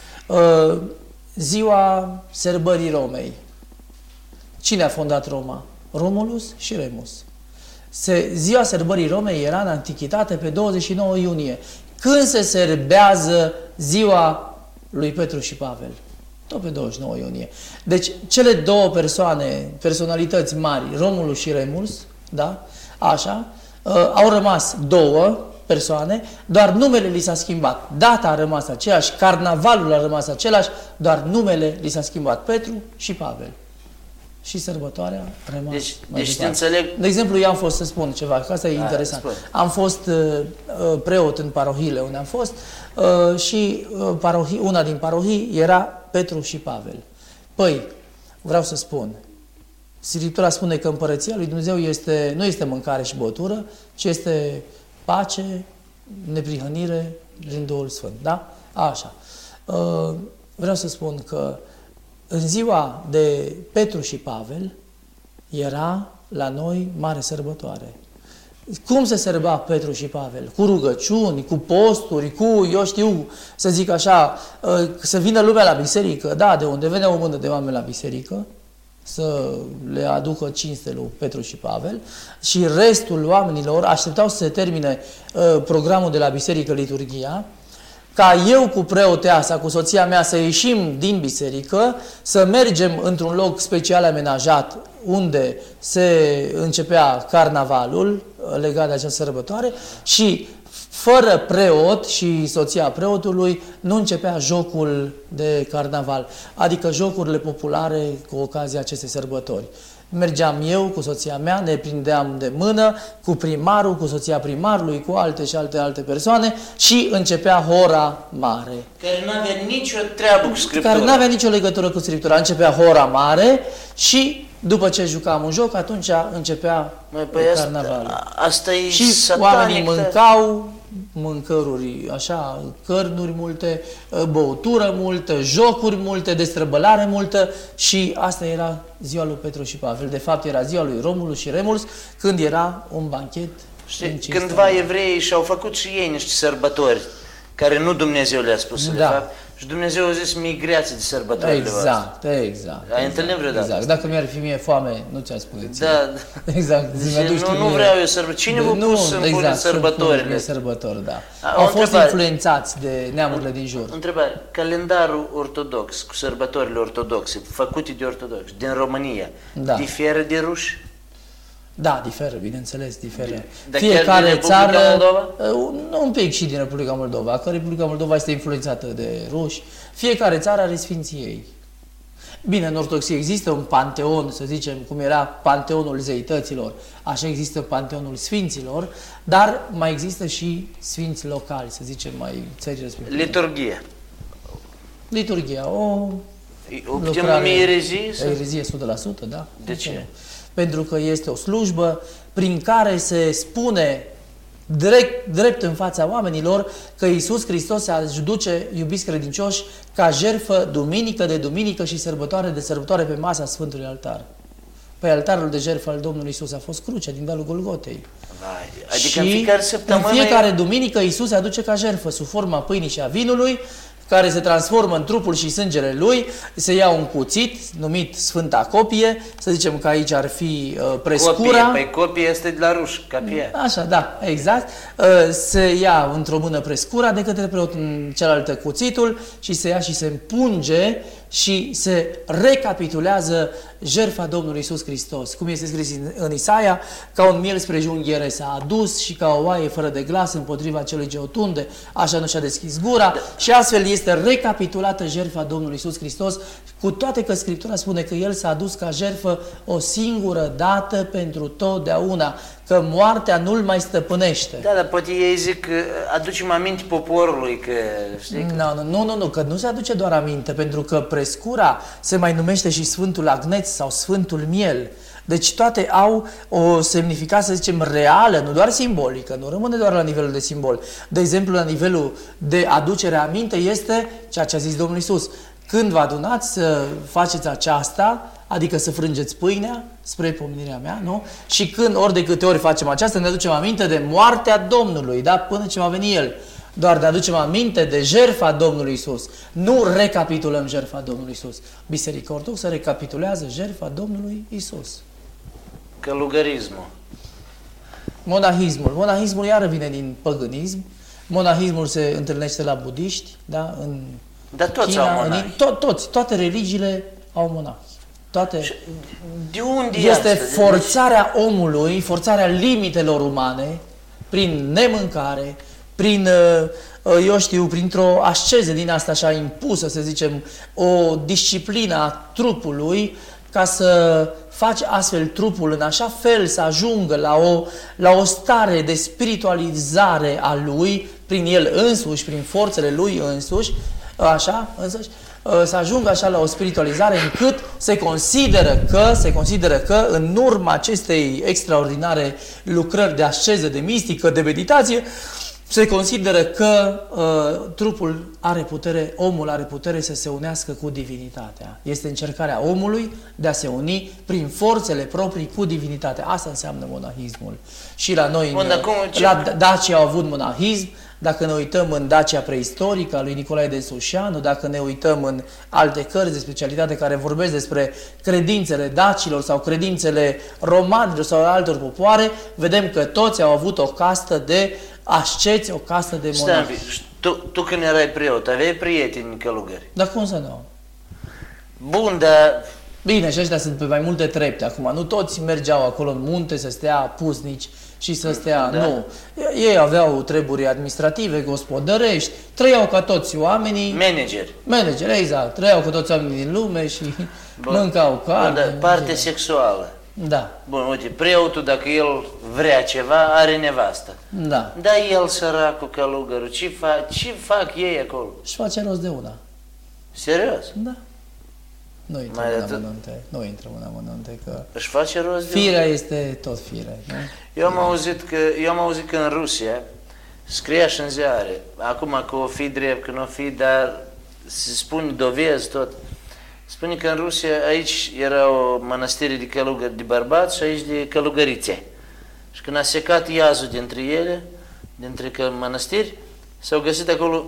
ziua sărbării Romei. Cine a fondat Roma? Romulus și Remus. Ziua sărbării Romei era în antichitate pe 29 iunie. Când se serbează ziua lui Petru și Pavel? Tot pe 29 iunie. Deci cele două personalități mari, Romulus și Remus, da? Așa, au rămas două persoane, doar numele li s-a schimbat. Data a rămas aceeași, carnavalul a rămas același, doar numele li s-a schimbat. Petru și Pavel. Și sărbătoarea a rămas.
Deci te înțeleg.
De exemplu, eu am fost, să spun ceva, că asta e interesant. Am fost preot în parohiile unde am fost și una din parohii era Petru și Pavel. Păi, vreau să spun, Scriptura spune că împărăția lui Dumnezeu nu este mâncare și băutură, ci este pace, neprihănire prin Duhul Sfânt. Da? Așa. Vreau să spun că în ziua de Petru și Pavel era la noi mare sărbătoare. Cum se sărba Petru și Pavel? Cu rugăciuni, cu posturi, cu, eu știu, să zic așa, să vină lumea la biserică, da, de unde venea o mână de oameni la biserică, să le aducă cinste lui Petru și Pavel, și restul oamenilor așteptau să se termine programul de la biserică, liturghia, ca eu cu preoteasa, cu soția mea, să ieșim din biserică, să mergem într-un loc special amenajat unde se începea carnavalul legat de această sărbătoare și fără preot și soția preotului nu începea jocul de carnaval, adică jocurile populare cu ocazia acestei sărbători. Mergeam eu cu soția mea, ne prindeam de mână cu primarul, cu soția primarului, cu alte și alte persoane și începea hora mare.
Care nu avea nicio treabă cu Scriptura.
Care nu avea nicio legătură cu Scriptura. Începea hora mare și după ce jucam un joc, atunci începea carnavalul.
Asta e
și
satanic,
oamenii mâncau mâncăruri, așa, cărnuri multe, băutură multă, jocuri multe, destrăbălare multă și asta era ziua lui Petru și Pavel. De fapt era ziua lui Romulus și Remus, când era un banchet.
Știi, cândva evreii și-au făcut și ei niște sărbători care nu Dumnezeu le-a spus, de fapt. Și Dumnezeu a zis migreați de sărbătorile voastre.
Exact.
Ai întâlnit vreodată?
Exact. Dacă mi-ar fi mie foame, nu ți-am spune ție.
Da.
Exact.
Nu vreau eu sărbători. Cine v-a pus în pune sărbătorile?
Sărbători, da. Au fost influențați de neamurile din jur.
Întrebare. Calendarul ortodox, cu sărbătorile ortodoxe, făcute de ortodoxi, din România, diferă de ruși?
Da, diferă, bineînțeles, diferă.
Dar fiecare din țară, Moldova?
Un pic și din Republica Moldova, că Republica Moldova este influențată de ruși. Fiecare țară are sfinții ei. Bine, în ortodoxie există un panteon, să zicem, cum era panteonul zeităților, așa există panteonul sfinților, dar mai există și sfinți locali, să zicem, mai țări respective. Liturghia, o
putem numi erezie?
Erezie 100%, da.
De ce?
Pentru că este o slujbă prin care se spune drept în fața oamenilor că Iisus Hristos se aduce, iubiți credincioși, ca jertfă duminică de duminică și sărbătoare de sărbătoare pe masa Sfântului Altar. Păi altarul de jertfă al Domnului Iisus a fost crucea din dealul Golgotei.
Adică
și
în fiecare săptămână...
în fiecare duminică Iisus se aduce ca jertfă sub forma pâinii și a vinului, care se transformă în trupul și sângele lui, se ia un cuțit numit Sfânta Copie, să zicem că aici ar fi prescura.
Păi copie este de la ruși, capie.
Așa, da, exact. Se ia într-o mână prescura de către preot, în cealaltă cuțitul și se ia și se împunge și se recapitulează jertfa Domnului Iisus Hristos. Cum este scris în Isaia, ca un miel spre junghiere s-a adus și ca o oaie fără de glas împotriva celui ce o tunde, așa nu și-a deschis gura și astfel este recapitulată jertfa Domnului Iisus Hristos, cu toate că Scriptura spune că El s-a adus ca jertfă o singură dată pentru totdeauna, că moartea nu-L mai stăpânește.
Da, dar poate ei zic că aducem aminte poporului, că știi?
Nu, că nu se aduce doar aminte, pentru că prescura se mai numește și Sfântul Agneț sau Sfântul Miel. Deci toate au o semnificație, să zicem, reală, nu doar simbolică, nu rămâne doar la nivelul de simbol. De exemplu, la nivelul de aducere aminte este ceea ce a zis Domnul Iisus. Când vă adunați să faceți aceasta, adică să frângeți pâinea spre pomenirea mea, nu? Și când, ori de câte ori facem aceasta, ne aducem aminte de moartea Domnului, da? Până ce va veni El. Doar ne aducem aminte de jertfa Domnului Iisus. Nu recapitulăm jertfa Domnului Iisus. Biserica Ortodoxă recapitulează jertfa Domnului Iisus.
Călugărismul.
Monahismul. Monahismul iară vine din păgânism. Monahismul se întâlnește la budiști, da?
Dar toți
China,
au monahi.
Toate religiile au monahi. Toate.
De unde
este forțarea omului, forțarea limitelor umane, prin nemâncare, prin, eu știu, printr-o asceză din asta așa impusă, să zicem, o disciplină a trupului, ca să faci astfel trupul în așa fel să ajungă la o stare de spiritualizare a lui, prin el însuși, prin forțele lui însuși, așa, însuși, să ajungă așa la o spiritualizare încât se consideră că în urma acestei extraordinare lucrări de asceză, de mistică, de meditație, Se consideră că trupul are putere, omul are putere să se unească cu divinitatea. Este încercarea omului de a se uni prin forțele proprii cu divinitatea. Asta înseamnă monahismul. Și la noi, la Dacia au avut monahism. Dacă ne uităm în Dacia preistorică a lui Nicolae de Sușanu, dacă ne uităm în alte cărți de specialitate care vorbesc despre credințele dacilor sau credințele romanilor sau altor popoare, vedem că toți au avut o castă de asceți, o castă de monahi.
Tu când erai preot, aveai prieteni călugări?
Dar cum să nu?
Bun, dar...
Bine, și ăștia sunt pe mai multe trepte acum. Nu toți mergeau acolo în munte să stea pusnici și să stea... Da. Nu. Ei aveau treburi administrative, gospodărești, trăiau ca toți oamenii... Manageri, exact. Trăiau ca toți oamenii din lume și mâncau carne.
Bun, partea sexuală.
Da.
Bun, uite, preotul, dacă el vrea ceva, are nevastă.
Da.
Dar el, săracul călugărul, ce fac ei acolo?
Și face rost de una.
Serios?
Da. Nu intrăm în amănunte, că
își face rost de
firea este tot fire. Nu?
Eu am auzit că în Rusia scria și în ziare, acum că o fi drept, că nu o fi, dar se spune dovezi tot. Spune că în Rusia, aici era o mănăstire de călugări de bărbați și aici de călugărițe. Și când a secat iazul dintre ele, dintre mănăstiri, s-au găsit acolo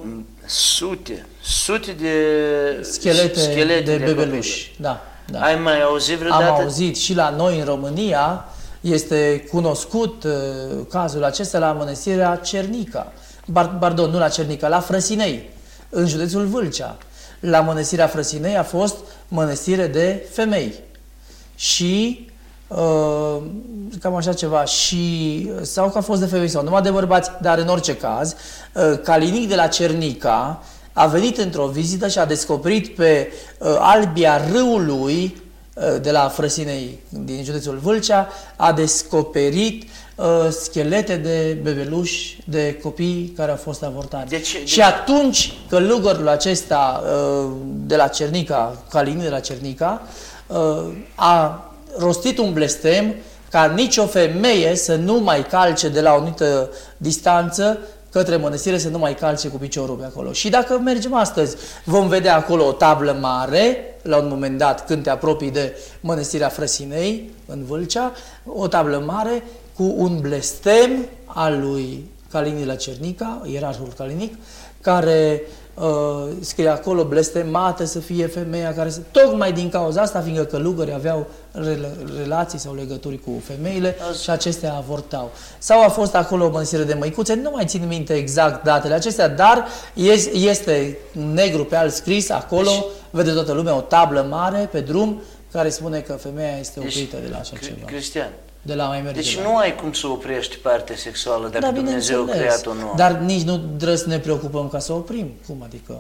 sute de schelete
de bebeluși. Da.
Ai mai auzit vreodată?
Am auzit și la noi în România este cunoscut cazul acesta la mănăstirea Cernica. Pardon, nu la Cernica, la Frăsinei, în județul Vâlcea. La mănăstirea Frăsinei a fost mănăstire de femei. Și cam așa ceva, sau că a fost de femei sau numai de bărbați, dar în orice caz, Calinic de la Cernica a venit într-o vizită și a descoperit pe albia râului de la Frăsinei din județul Vâlcea, a descoperit schelete de bebeluși, de copii care au fost avortați. Și atunci călugărul acesta de la Cernica, Calinic de la Cernica, a rostit un blestem ca nicio femeie să nu mai calce de la o anumită distanță către mănăstire, să nu mai calce cu piciorul pe acolo. Și dacă mergem astăzi, vom vedea acolo o tablă mare, la un moment dat, când te apropii de mănăstirea Frăsinei, în Vâlcea, o tablă mare cu un blestem al lui Calinic de la Cernica, ierarhul Calinic, care scrie acolo blestemată să fie femeia care tocmai din cauza asta, fiindcă călugării aveau relații sau legături cu femeile și acestea avortau. Sau a fost acolo o mănăstire de măicuțe, nu mai țin minte exact datele acestea, dar este negru pe alb scris acolo, vede toată lumea o tablă mare pe drum care spune că femeia este oprită de la așa ceva.
Cristian,
de la mai merge
deci nu ai cum să oprești partea sexuală dacă Dumnezeu a creat-o în om.
Dar nici nu trebuie să ne preocupăm ca să o oprim. Cum adică?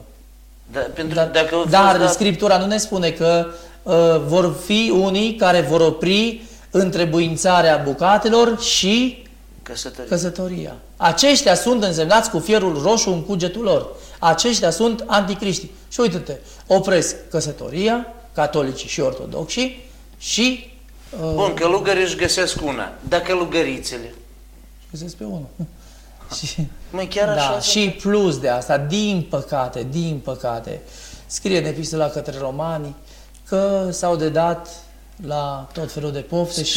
Dar
Scriptura nu ne spune că vor fi unii care vor opri întrebuințarea bucatelor și căsătoria. Aceștia sunt însemnați cu fierul roșu în cugetul lor. Aceștia sunt anticriști. Și uite-te, opresc căsătoria, catolicii și ortodoxii și...
Bun, călugării își găsesc una, dar călugărițele?
Își găsesc pe unul.
Măi, chiar așa?
Da, și plus de asta, din păcate, scrie în epistola către romani că s-au dedat la tot felul de pofte și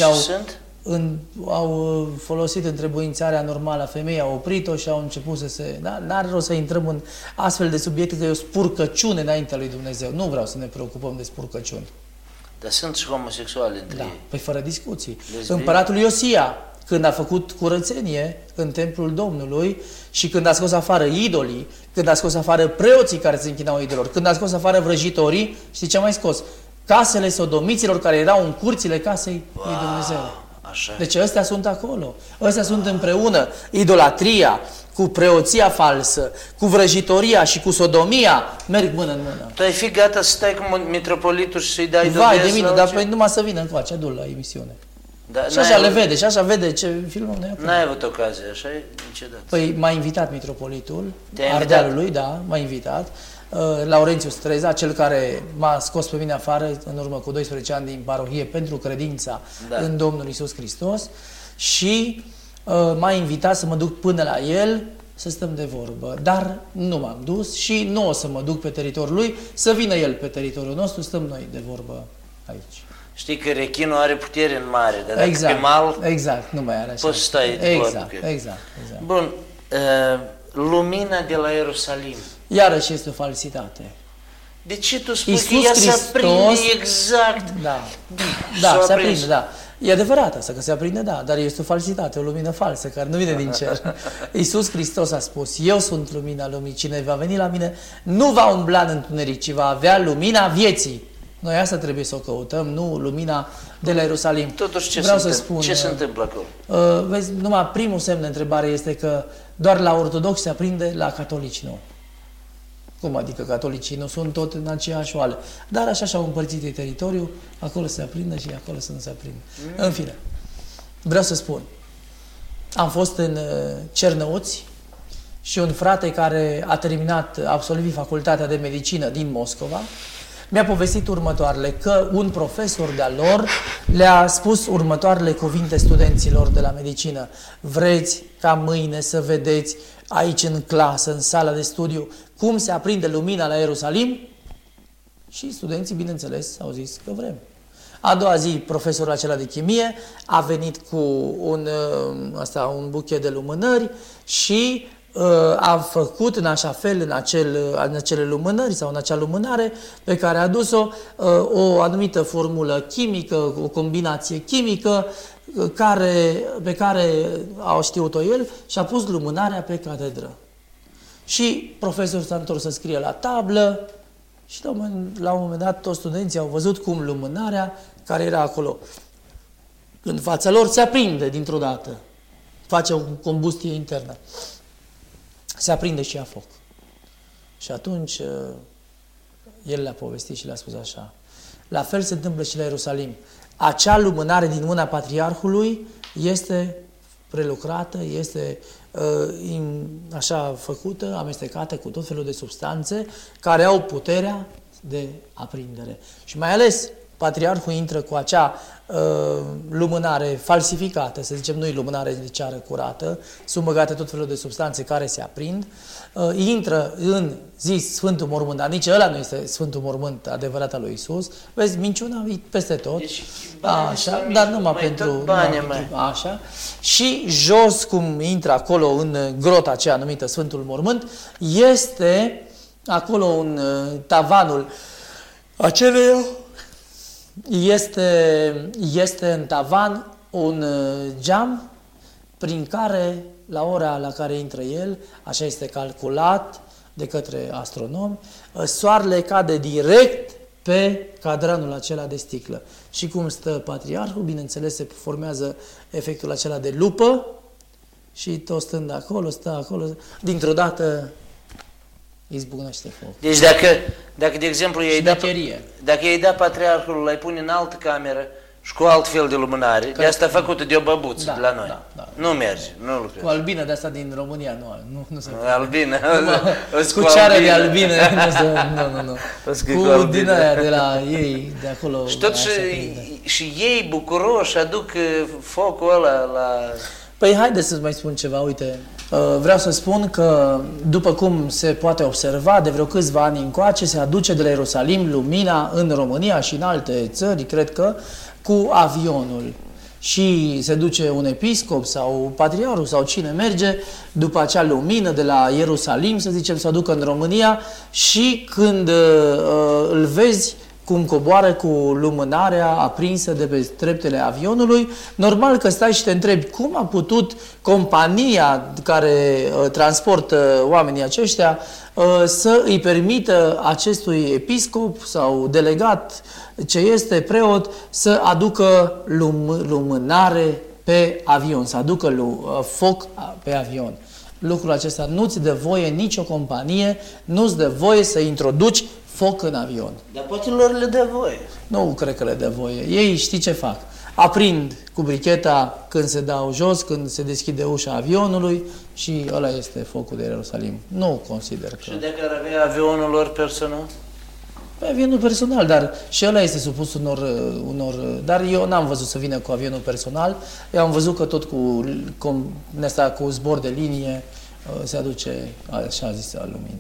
au folosit întrebuințarea normală a femeii, au oprit-o și au început să se... Da? N-are rost să intrăm în astfel de subiecte, că e o spurcăciune înaintea lui Dumnezeu. Nu vreau să ne preocupăm de spurcăciuni.
Dar sunt și homosexuali între ei.
Păi fără discuții. Împăratul Iosia, când a făcut curățenie în templul Domnului și când a scos afară idolii, când a scos afară preoții care se închinau idolilor, când a scos afară vrăjitorii, știi ce a mai scos? Casele sodomiților care erau în curțile casei lui Dumnezeu.
Așa.
Deci ăstea sunt acolo. Ăstea sunt împreună. Idolatria cu preoția falsă, cu vrăjitoria și cu sodomia merg mână în mână.
Tu ai fi gata să stai cu mitropolitul și să-i dai
Vai de mine, dar numai să vină încoace, adu-l la emisiune.
Da,
și așa le vede, și așa vede ce filmăm noi acum.
N-ai avut ocazie, așa e niciodată.
Păi m-a invitat mitropolitul Ardealului, da, m-a invitat. Laurențiu Streza, cel care m-a scos pe mine afară în urmă cu 12 ani din parohie pentru credința în Domnul Iisus Hristos și m-a invitat să mă duc până la el să stăm de vorbă. Dar nu m-am dus și nu o să mă duc pe teritoriul lui, să vină el pe teritoriul nostru, stăm noi de vorbă aici.
Știi că rechinul are putere în mare, dar dacă
Exact,
pe mal
exact, nu mai are așa.
poți să stai de
exact,
vorbă.
exact.
Bun, lumina de la Ierusalim.
Iarăși este o falsitate.
De ce tu spui
Iisus
că ea se
Hristos-
aprinde exact?
Da,
S-a
se
aprins.
aprinde, da. E adevărat asta, că se aprinde, da, dar este o falsitate, o lumină falsă, care nu vine din cer. Iisus Hristos a spus, eu sunt lumina lumii, cine va veni la mine nu va umbla în întuneric, ci va avea lumina vieții. Noi asta trebuie să o căutăm, nu lumina de la Ierusalim.
Totuși, ce se întâmplă acolo?
Vezi, numai primul semn de întrebare este că doar la ortodoxi se aprinde, la catolici nu. Cum adică catolicii nu sunt tot în aceeași oală? Dar așa și-au împărțit ei teritoriul, acolo se aprinde și acolo să nu se aprinde. În fine, vreau să spun, am fost în Cernăuți și un frate care a terminat, a absolvit facultatea de medicină din Moscova, mi-a povestit următoarele, că un profesor de-al lor le-a spus următoarele cuvinte studenților de la medicină. Vreți ca mâine să vedeți aici în clasă, în sala de studiu, cum se aprinde lumina la Ierusalim? Și studenții, bineînțeles, au zis că vrem. A doua zi, profesorul acela de chimie a venit cu un buchet de lumânări și a făcut în așa fel, în acele lumânări sau în acea lumânare pe care a adus-o, o anumită formulă chimică, o combinație chimică pe care a știut-o el și a pus lumânarea pe catedră. Și profesorul s-a întors să scrie la tablă și la un moment dat toți studenții au văzut cum lumânarea care era acolo în fața lor se aprinde dintr-o dată. Face o combustie internă. Se aprinde și ia foc. Și atunci el le-a povestit și le-a spus așa. La fel se întâmplă și la Ierusalim. Acea lumânare din mâna patriarhului este prelucrată, este așa făcută, amestecată cu tot felul de substanțe care au puterea de aprindere. Și mai ales patriarhul intră cu acea lumânare falsificată, să zicem, nu-i lumânare de ceară curată, sunt băgate tot felul de substanțe care se aprind, intră în zis Sfântul Mormânt, dar nici ăla nu este Sfântul Mormânt adevărat al lui Iisus. Vezi, minciuna e peste tot,
deci,
așa, dar numai pentru așa. Și jos, cum intră acolo în grota aceea numită Sfântul Mormânt, este acolo un tavanul aceleia. Este în tavan un geam prin care, la ora la care intră el, așa este calculat de către astronomi, soarele cade direct pe cadranul acela de sticlă. Și cum stă patriarhul, bineînțeles, se formează efectul acela de lupă și tot stând acolo, stă acolo, dintr-o dată izbucnește foc.
Deci dacă de exemplu, dacă i-ai dat patriarhul, l-ai pune în altă cameră și cu alt fel de lumânare, de asta făcută de o băbuță de la noi. Da. Nu merge, nu lucrează.
Cu albină de asta din România, nu se poate.
Albină.
Cu ceară de albină, nu. Cu din aia de la ei, de acolo.
Și tot și ei bucuroși aduc focul ăla la...
Păi haideți să-ți mai spun ceva, uite. Vreau să spun că, după cum se poate observa, de vreo câțiva ani încoace se aduce de la Ierusalim lumina în România și în alte țări, cred că, cu avionul. Și se duce un episcop sau patriarhul sau cine merge după acea lumină de la Ierusalim, să zicem, să o aducă în România și când îl vezi cum coboară cu lumânarea aprinsă de pe treptele avionului, normal că stai și te întrebi cum a putut compania care transportă oamenii aceștia să îi permită acestui episcop sau delegat ce este preot să aducă lumânare pe avion, să aducă foc pe avion. Lucrul acesta nu-ți dă voie nicio companie, nu-ți dă voie să introduci foc în avion.
Dar poate lor le dă voie.
Nu cred că le dă voie. Ei știi ce fac? Aprind cu bricheta când se dau jos, când se deschide ușa avionului și ăla este focul de Ierusalim. Nu consider că...
Și dacă ar avea avionul lor personal?
Păi avionul personal, dar și ăla este supus unor... Dar eu n-am văzut să vină cu avionul personal. Eu am văzut că tot cu zbor de linie se aduce așa zisă lumină.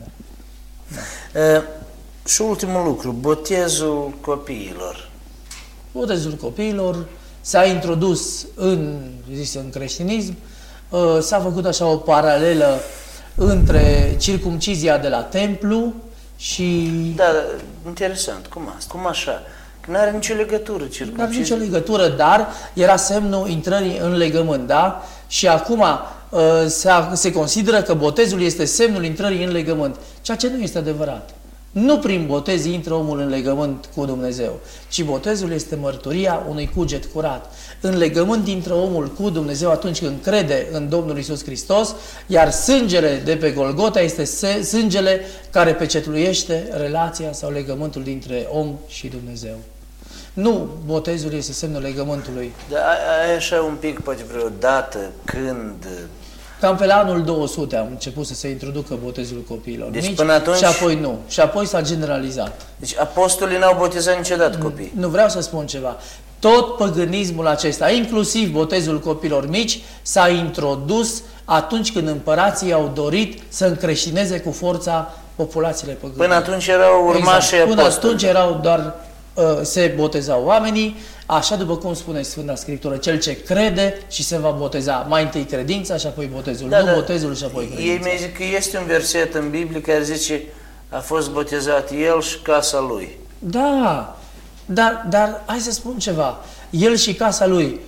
Și ultimul lucru, botezul copiilor.
Botezul copiilor s-a introdus în creștinism, s-a făcut așa o paralelă între circumcizia de la templu și...
Da, interesant, cum așa? Că nu are nicio legătură circumcizia.
Nu are nicio legătură, dar era semnul intrării în legământ, da? Și acum se consideră că botezul este semnul intrării în legământ, ceea ce nu este adevărat. Nu prin botez intră omul în legământ cu Dumnezeu, ci botezul este mărturia unui cuget curat. În legământ intră omul cu Dumnezeu atunci când crede în Domnul Iisus Hristos, iar sângele de pe Golgota este sângele care pecetluiește relația sau legământul dintre om și Dumnezeu. Nu, botezul este semnul legământului.
Dar ai așa un pic, poate vreo dată, când...
Cam pe la anul 200 am început să se introducă botezul copiilor
deci
mici
până atunci...
și apoi nu. Și apoi s-a generalizat.
Deci apostolii n-au botezat niciodată copii.
Nu vreau să spun ceva. Tot păgânismul acesta, inclusiv botezul copiilor mici, s-a introdus atunci când împărații au dorit să încreștineze cu forța populațiile păgâne.
Până atunci erau urmașii
exact. Până
apostoli.
atunci erau doar, se botezau oamenii, așa după cum spune Sfânta Scriptură, cel ce crede și se va boteza. Mai întâi credința și apoi botezul. Nu botezul și apoi credința.
Ei mi zic că este un verset în Biblie care zice a fost botezat el și casa lui.
Da, dar hai să spun ceva. El și casa lui,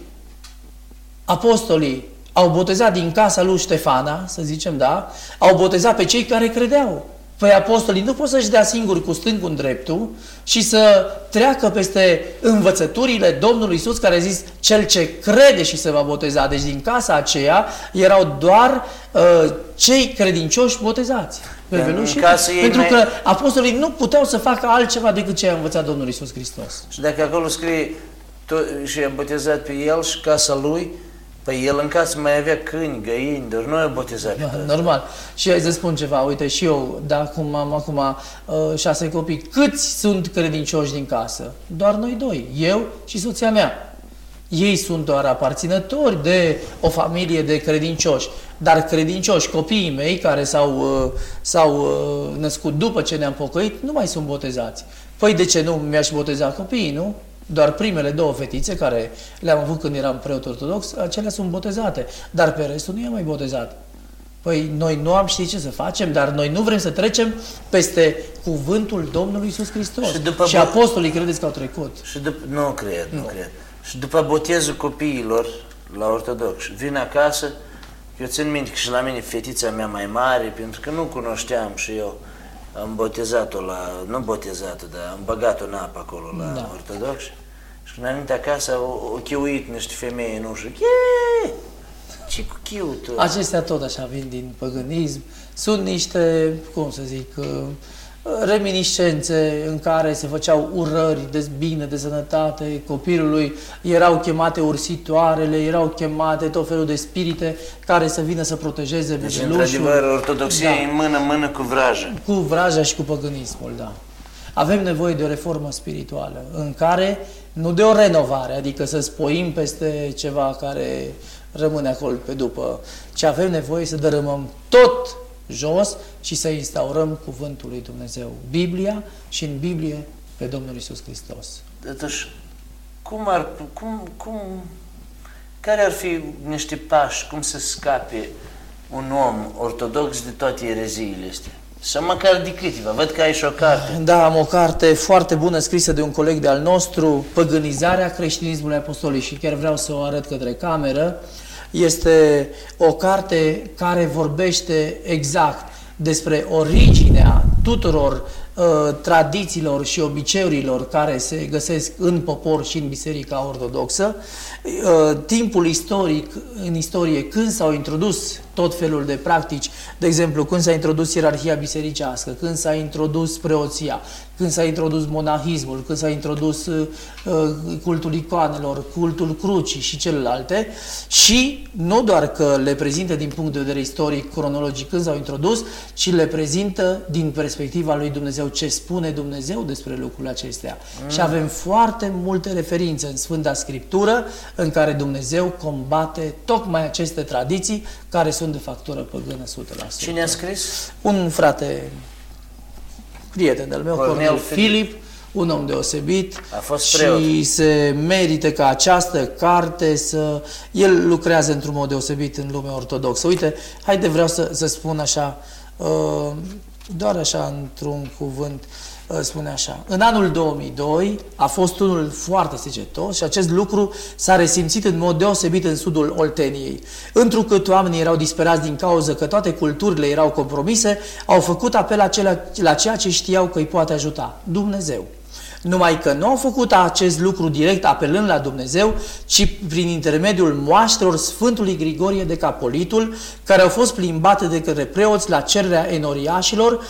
apostolii, au botezat din casa lui Ștefana, să zicem, da? Au botezat pe cei care credeau. Păi apostolii nu pot să-și dea singuri cu stângul în dreptul și să treacă peste învățăturile Domnului Iisus care a zis cel ce crede și se va boteza. Deci din casa aceea erau doar cei credincioși botezați. Pentru că apostolii nu puteau să facă altceva decât ce a învățat Domnul Iisus Hristos.
Și dacă acolo scrie și a botezat pe el și casa lui, păi el în casă mai avea câini, găini, dar nu a botezat pe toți.
Normal. Și hai să spun ceva, uite, și eu, acum am acum 6 copii, câți sunt credincioși din casă? Doar noi doi, eu și soția mea. Ei sunt doar aparținători de o familie de credincioși, dar credincioși, copiii mei care s-au născut după ce ne-am pocăit, nu mai sunt botezați. Păi de ce nu mi-aș boteza copiii, nu? Doar primele 2 fetițe care le-am avut când eram preot ortodox, acelea sunt botezate, dar pe restul nu i-am mai botezat. Păi noi nu am știut ce să facem, dar noi nu vrem să trecem peste cuvântul Domnului Iisus Hristos. Și apostolii credeți că au trecut?
Nu cred. Și după botezul copiilor la ortodox, vin acasă, eu țin minte că și la mine fetița mea mai mare, pentru că nu cunoșteam și eu, am botezat-o nu botezat-o, dar am băgat-o în apă acolo la ortodox. Și când am venit acasă, au chiuit niște femei în ușă. Ce cu chiutul?
Acestea tot așa vin din păgânism. Sunt niște, cum să zic, reminiscențe în care se făceau urări de bine, de sănătate copilului, erau chemate ursitoarele, erau chemate tot felul de spirite care să vină să protejeze bebelușul.
Deci, într-adevăr, ortodoxia e mână cu vrajă.
Cu vraja și cu păgânismul, da. Avem nevoie de o reformă spirituală, în care, nu de o renovare, adică să spoim peste ceva care rămâne acolo pe după, ci avem nevoie să dărâmăm tot jos și să instaurăm cuvântul lui Dumnezeu, Biblia, și în Biblie pe Domnul Iisus Hristos.
Deci, care ar fi niște pași, cum să scape un om ortodox de toate ereziile astea? Sau măcar de câteva. Văd că ai și o carte.
Da, am o carte foarte bună scrisă de un coleg de-al nostru, Păgânizarea creștinismului apostolic, și chiar vreau să o arăt către cameră. Este o carte care vorbește exact despre originea tuturor tradițiilor și obiceiurilor care se găsesc în popor și în Biserica Ortodoxă, timpul istoric, în istorie, când s-au introdus tot felul de practici, de exemplu, când s-a introdus ierarhia bisericească, când s-a introdus preoția, când s-a introdus monahismul, când s-a introdus cultul icoanelor, cultul crucii și celelalte, și nu doar că le prezintă din punct de vedere istoric, cronologic, când s-au introdus, ci le prezintă din perspectiva lui Dumnezeu, ce spune Dumnezeu despre lucrurile acestea. Și avem foarte multe referințe în Sfânta Scriptură în care Dumnezeu combate tocmai aceste tradiții care sunt sunt de factură păgână 100%.
Cine a scris?
Un frate, prieten de-al meu, Cornel Filip, un om deosebit.
A fost preot.
Și se merită ca această carte să... El lucrează într-un mod deosebit în lumea ortodoxă. Uite, haide, vreau să spun așa, doar așa într-un cuvânt, spune așa. În anul 2002 a fost unul foarte secetos și acest lucru s-a resimțit în mod deosebit în sudul Olteniei. Întrucât oamenii erau disperați din cauza că toate culturile erau compromise, au făcut apel la ceea ce știau că îi poate ajuta, Dumnezeu. Numai că nu au făcut acest lucru direct apelând la Dumnezeu, ci prin intermediul moaștelor Sfântului Grigorie de Capolitul, care au fost plimbate de către preoți la cererea enoriașilor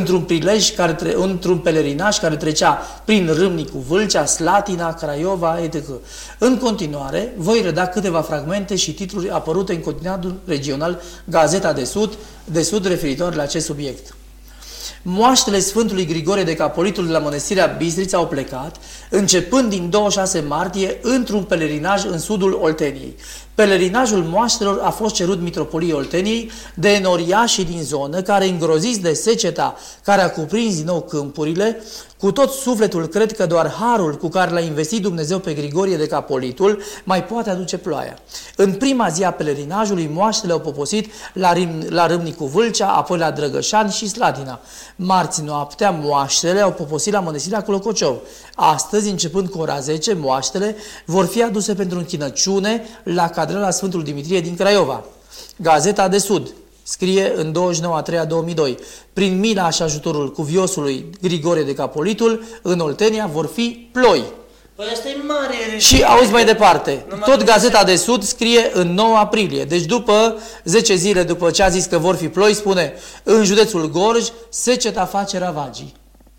într-un pelerinaj care trecea prin Râmnicu Vâlcea, Slatina, Craiova, etc. În continuare, voi reda câteva fragmente și titluri apărute în continuatul regional Gazeta de Sud referitor la acest subiect. Moaștele Sfântului Grigorie de Capolitul de la Mănăstirea Bistrița au plecat, începând din 26 martie, într-un pelerinaj în sudul Olteniei. Pelerinajul moaștelor a fost cerut Mitropoliei Olteniei de enoriașii din zonă, care, îngroziți de seceta care a cuprins din nou câmpurile, cu tot sufletul cred că doar harul cu care l-a investit Dumnezeu pe Grigorie de Capolitul mai poate aduce ploaia. În prima zi a pelerinajului, moaștele au poposit la Râmnicu Vâlcea, apoi la Drăgășani și Slatina. Marți noaptea, moaștele au poposit la Mănăstirea Clocociov. Astăzi, începând cu ora 10, moaștele vor fi aduse pentru închinăciune la Catedrala Sfântul Dimitrie din Craiova. Gazeta de Sud scrie în 29/3/2002: prin mila și ajutorul cuviosului Grigorie de Capolitul, în Oltenia vor fi ploi.
Păi asta e mare.
Și auzi mai departe, tot Gazeta de Sud scrie în 9 aprilie, deci după 10 zile după ce a zis că vor fi ploi, spune: în județul Gorj, seceta face ravagii.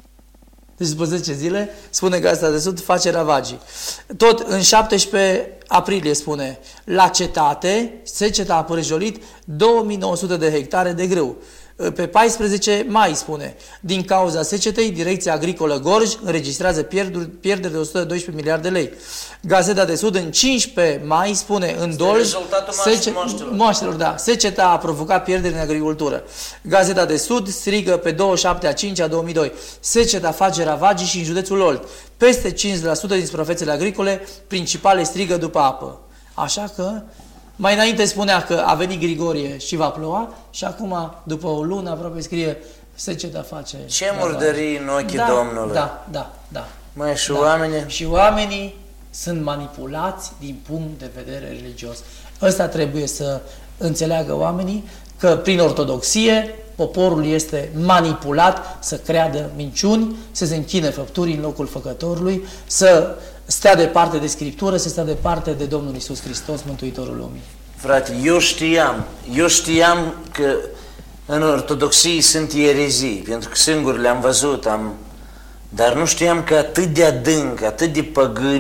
Deci după 10 zile, spune Gazeta de Sud, face ravagii. Tot în 17 aprilie spune: la cetate, seceta a părăjolit 2900 de hectare de grâu. Pe 14 mai spune: din cauza secetei, Direcția Agricolă Gorj înregistrează pierderi de 112 miliarde de lei. Gazeta de Sud în 15 mai spune: în Dolj, moaștelor, da, seceta a provocat pierderi în agricultură. Gazeta de Sud strigă pe 27/5/2002: seceta face ravagii și în județul Olt. Peste 50% din suprafețele agricole principale strigă după apă. Așa că mai înainte spunea că a venit Grigorie și va ploua și acum, după o lună, aproape scrie: seceta face...
Ce murdării în ochii Domnului!
Da.
Mai și oamenii?
Și oamenii sunt manipulați din punct de vedere religios. Ăsta trebuie să înțeleagă oamenii, că prin ortodoxie poporul este manipulat să creadă minciuni, să se închine făpturii în locul făcătorului, să stea departe de Scriptură, să stea departe de Domnul Iisus Hristos, Mântuitorul lumii.
Frate, eu știam că în ortodoxie sunt erezii, pentru că singur le-am văzut, dar nu știam că atât de adânc, atât de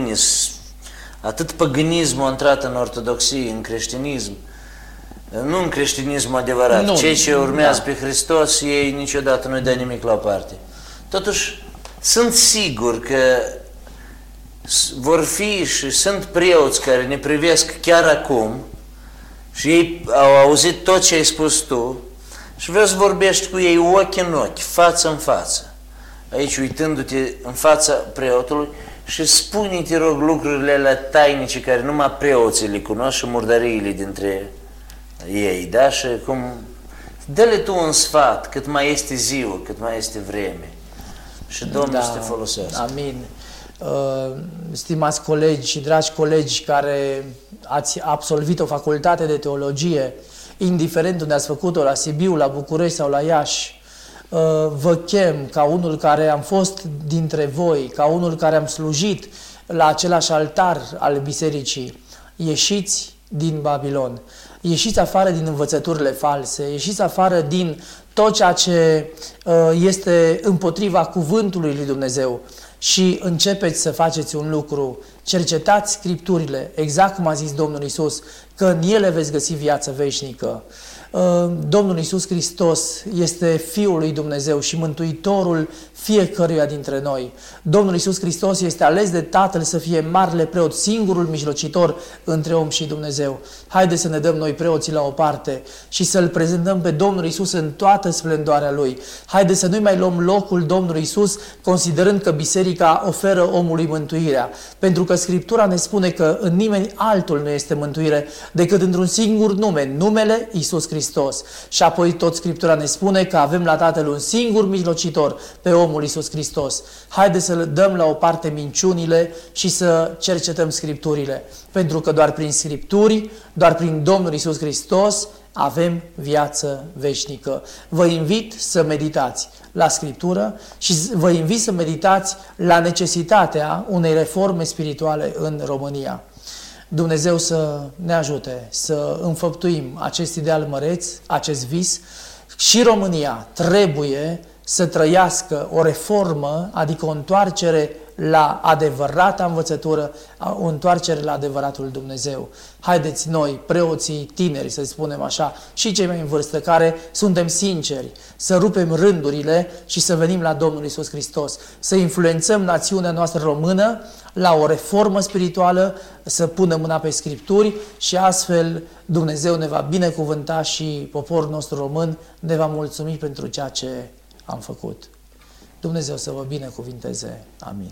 atât păgânismul a intrat în ortodoxie, în creștinism. Nu în creștinismul adevărat.
Nu,
cei ce urmează pe Hristos, ei niciodată nu-i dă nimic la o parte. Totuși, sunt sigur că vor fi și sunt preoți care ne privesc chiar acum și ei au auzit tot ce ai spus tu și vreau să vorbești cu ei ochi în ochi, față în față. Aici, uitându-te în fața preotului și spune, te rog, lucrurile alea tainice care numai preoții le cunosc și murdăriile dintre ei, da? Și cum... Dă-le tu un sfat, cât mai este ziua, cât mai este vreme. Și Domnul să te folosească.
Amin. Stimați colegi și dragi colegi care ați absolvit o facultate de teologie, indiferent unde ați făcut-o, la Sibiu, la București sau la Iași, vă chem ca unul care am fost dintre voi, ca unul care am slujit la același altar al bisericii. Ieșiți din Babilon, ieșiți afară din învățăturile false, ieșiți afară din tot ceea ce este împotriva cuvântului lui Dumnezeu și începeți să faceți un lucru. Cercetați Scripturile, exact cum a zis Domnul Iisus, că în ele veți găsi viață veșnică. Domnul Iisus Hristos este Fiul lui Dumnezeu și Mântuitorul fiecăruia dintre noi. Domnul Iisus Hristos este ales de Tatăl să fie marele preot, singurul mijlocitor între om și Dumnezeu. Haideți să ne dăm noi preoții la o parte și să-L prezentăm pe Domnul Iisus în toată splendoarea Lui. Haideți să nu mai luăm locul Domnului Iisus considerând că biserica oferă omului mântuirea. Pentru că Scriptura ne spune că în nimeni altul nu este mântuire decât într-un singur nume, numele Iisus Hristos. Și apoi tot Scriptura ne spune că avem la Tatăl un singur mijlocitor, pe omul Iisus Hristos. Haideți să dăm la o parte minciunile și să cercetăm Scripturile. Pentru că doar prin Scripturi, doar prin Domnul Iisus Hristos avem viață veșnică. Vă invit să meditați la Scriptură și vă invit să meditați la necesitatea unei reforme spirituale în România. Dumnezeu să ne ajute să înfăptuim acest ideal măreț, acest vis. Și România trebuie să trăiască o reformă, adică o întoarcere la adevărata învățătură, o întoarcere la adevăratul Dumnezeu. Haideți noi, preoții tineri, să spunem așa, și cei mai în vârstă, care suntem sinceri, să rupem rândurile și să venim la Domnul Iisus Hristos, să influențăm națiunea noastră română la o reformă spirituală, să punem mâna pe Scripturi și astfel Dumnezeu ne va binecuvânta și poporul nostru român ne va mulțumi pentru ceea ce am făcut. Dumnezeu să vă binecuvinteze. Amin.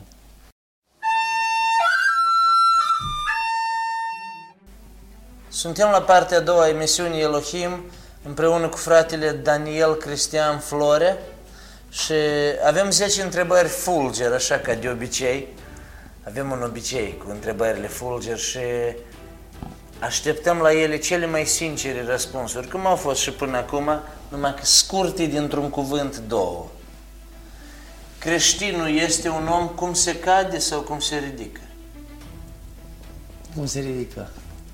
Suntem la partea a doua a emisiunii Elohim împreună cu fratele Daniel Cristian Florea și avem 10 întrebări fulger, așa ca de obicei. Avem un obicei cu întrebările fulger și așteptăm la ele cele mai sincere răspunsuri, cum au fost și până acum, numai că scurte dintr-un cuvânt, două. Creștinul este un om cum se cade sau cum se ridică?
Cum se ridică?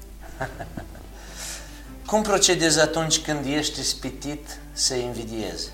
Cum procedezi atunci când ești ispitit să invidiezi?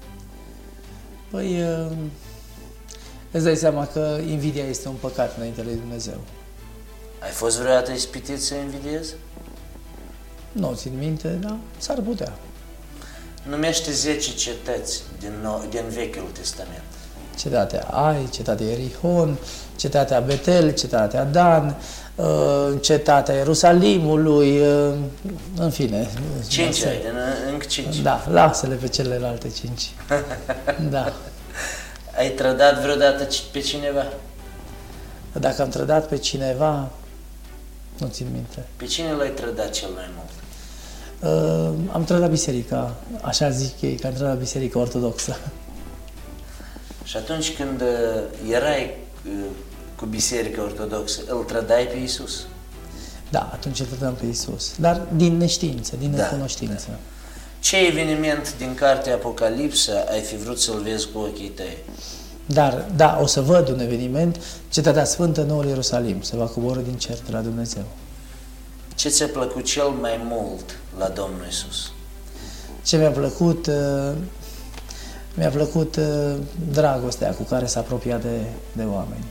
Păi, îți dai seama că invidia este un păcat înainte lui Dumnezeu.
Ai fost vreodată ispitit să invidiezi?
Nu țin minte, dar s-ar putea.
Numește 10 cetăți din Vechiul Testament.
Cetatea Ai, cetatea Ierihon, cetatea Betel, cetatea Dan, cetatea Ierusalimului, în fine.
5 ai, încă 5.
Da, lasă-le pe celelalte 5. Da.
Ai trădat vreodată pe cineva?
Dacă am trădat pe cineva, nu țin minte.
Pe cine l-ai trădat cel mai mult?
Am trădat biserica, așa zic ei, că am trădat biserica ortodoxă.
Și atunci când erai cu biserica ortodoxă, îl trădai pe Iisus?
Da, atunci îl trădam pe Iisus, dar din neștiință, din necunoștință.
Da. Ce eveniment din cartea Apocalipsa ai fi vrut să-l vezi cu ochii tăi?
Dar, da, o să văd un eveniment, Cetatea Sfântă, Noul Ierusalim, se va coborî din cer de la Dumnezeu.
Ce ți-a plăcut cel mai mult la Domnul Iisus?
Ce mi-a plăcut? Mi-a plăcut dragostea cu care s-a apropiat de oameni.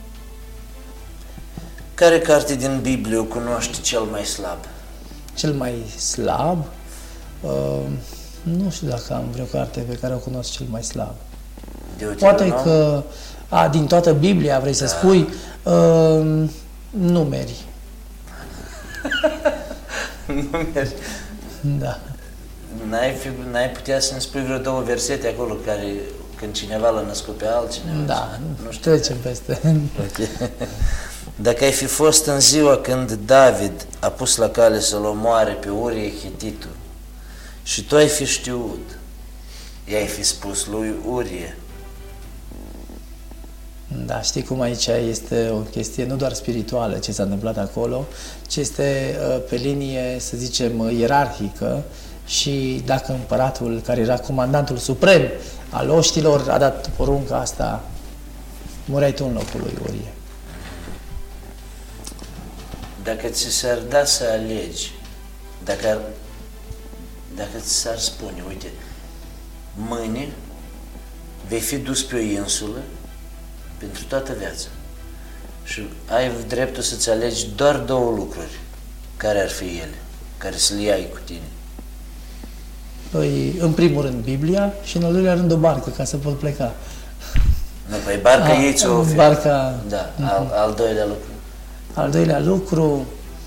Care carte din Biblie o cunoști cel mai slab?
Cel mai slab? Nu știu dacă am vreo carte pe care o cunosc cel mai slab. Poate că, din toată Biblia vrei să spui, Numeri.
Numeri?
Da.
N-ai putea să-mi spui vreo 2 versete acolo care, când cineva l-a născut pe altcineva?
Da, nu știu. Trecem peste.
Okay. Dacă ai fi fost în ziua când David a pus la cale să-l omoare pe Urie Hititul și tu ai fi știut, i-ai fi spus lui Urie.
Da, știi cum aici este o chestie nu doar spirituală ce s-a întâmplat acolo, ci este pe linie, să zicem, ierarhică și dacă împăratul, care era comandantul suprem al oștilor, a dat porunca asta, mureai tu în locul lui Urie.
Dacă ți s-ar da să alegi, dacă ți s-ar spune, uite, mâine vei fi dus pe o insulă pentru toată viața și ai dreptul să-ți alegi doar 2 lucruri, care ar fi ele, care să le iai cu tine.
în primul rând Biblia și în al doilea rând o barcă ca să pot pleca.
Nu, păi barca ei ți-o oferă.
Barca...
Da, al doilea lucru.
Al doilea lucru,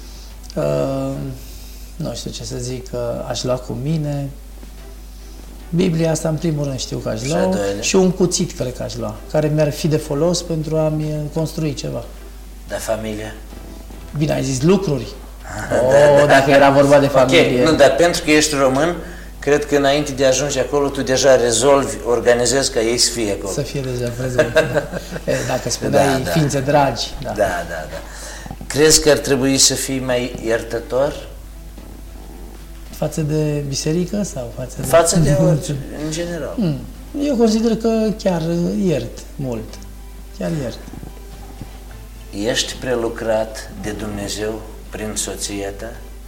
nu știu ce să zic, aș lua cu mine. Biblia asta în primul rând știu că aș lua și un cuțit cred că aș lua, care mi-ar fi de folos pentru a-mi construi ceva.
Da, familia?
Bine, ai zis lucruri. Dacă era vorba de familie.
Okay. Nu, dar pentru că ești român, cred că înainte de a ajunge acolo, tu deja rezolvi, organizezi ca ei să fie acolo.
Să fie deja prezent. Dacă spuneai ființe dragi.
Da. Crezi că ar trebui să fii mai iertător?
Față de biserică sau
față de orice, în general?
Eu consider că chiar iert mult. Chiar iert.
Ești prelucrat de Dumnezeu prin soția ta?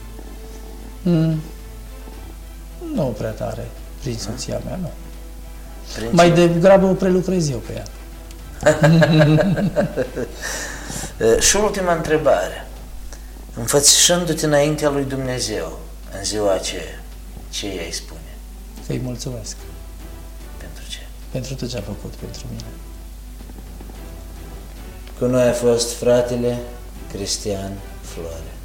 Nu prea tare prin soția mea, nu. Mai degrabă o prelucrez eu pe ea.
Și ultima întrebare. Înfățișându-te înaintea lui Dumnezeu în ziua aceea, ce i-ai spune?
Că îi mulțumesc.
Pentru ce?
Pentru tot ce a făcut pentru mine.
Cu noi a fost fratele Cristian Flore.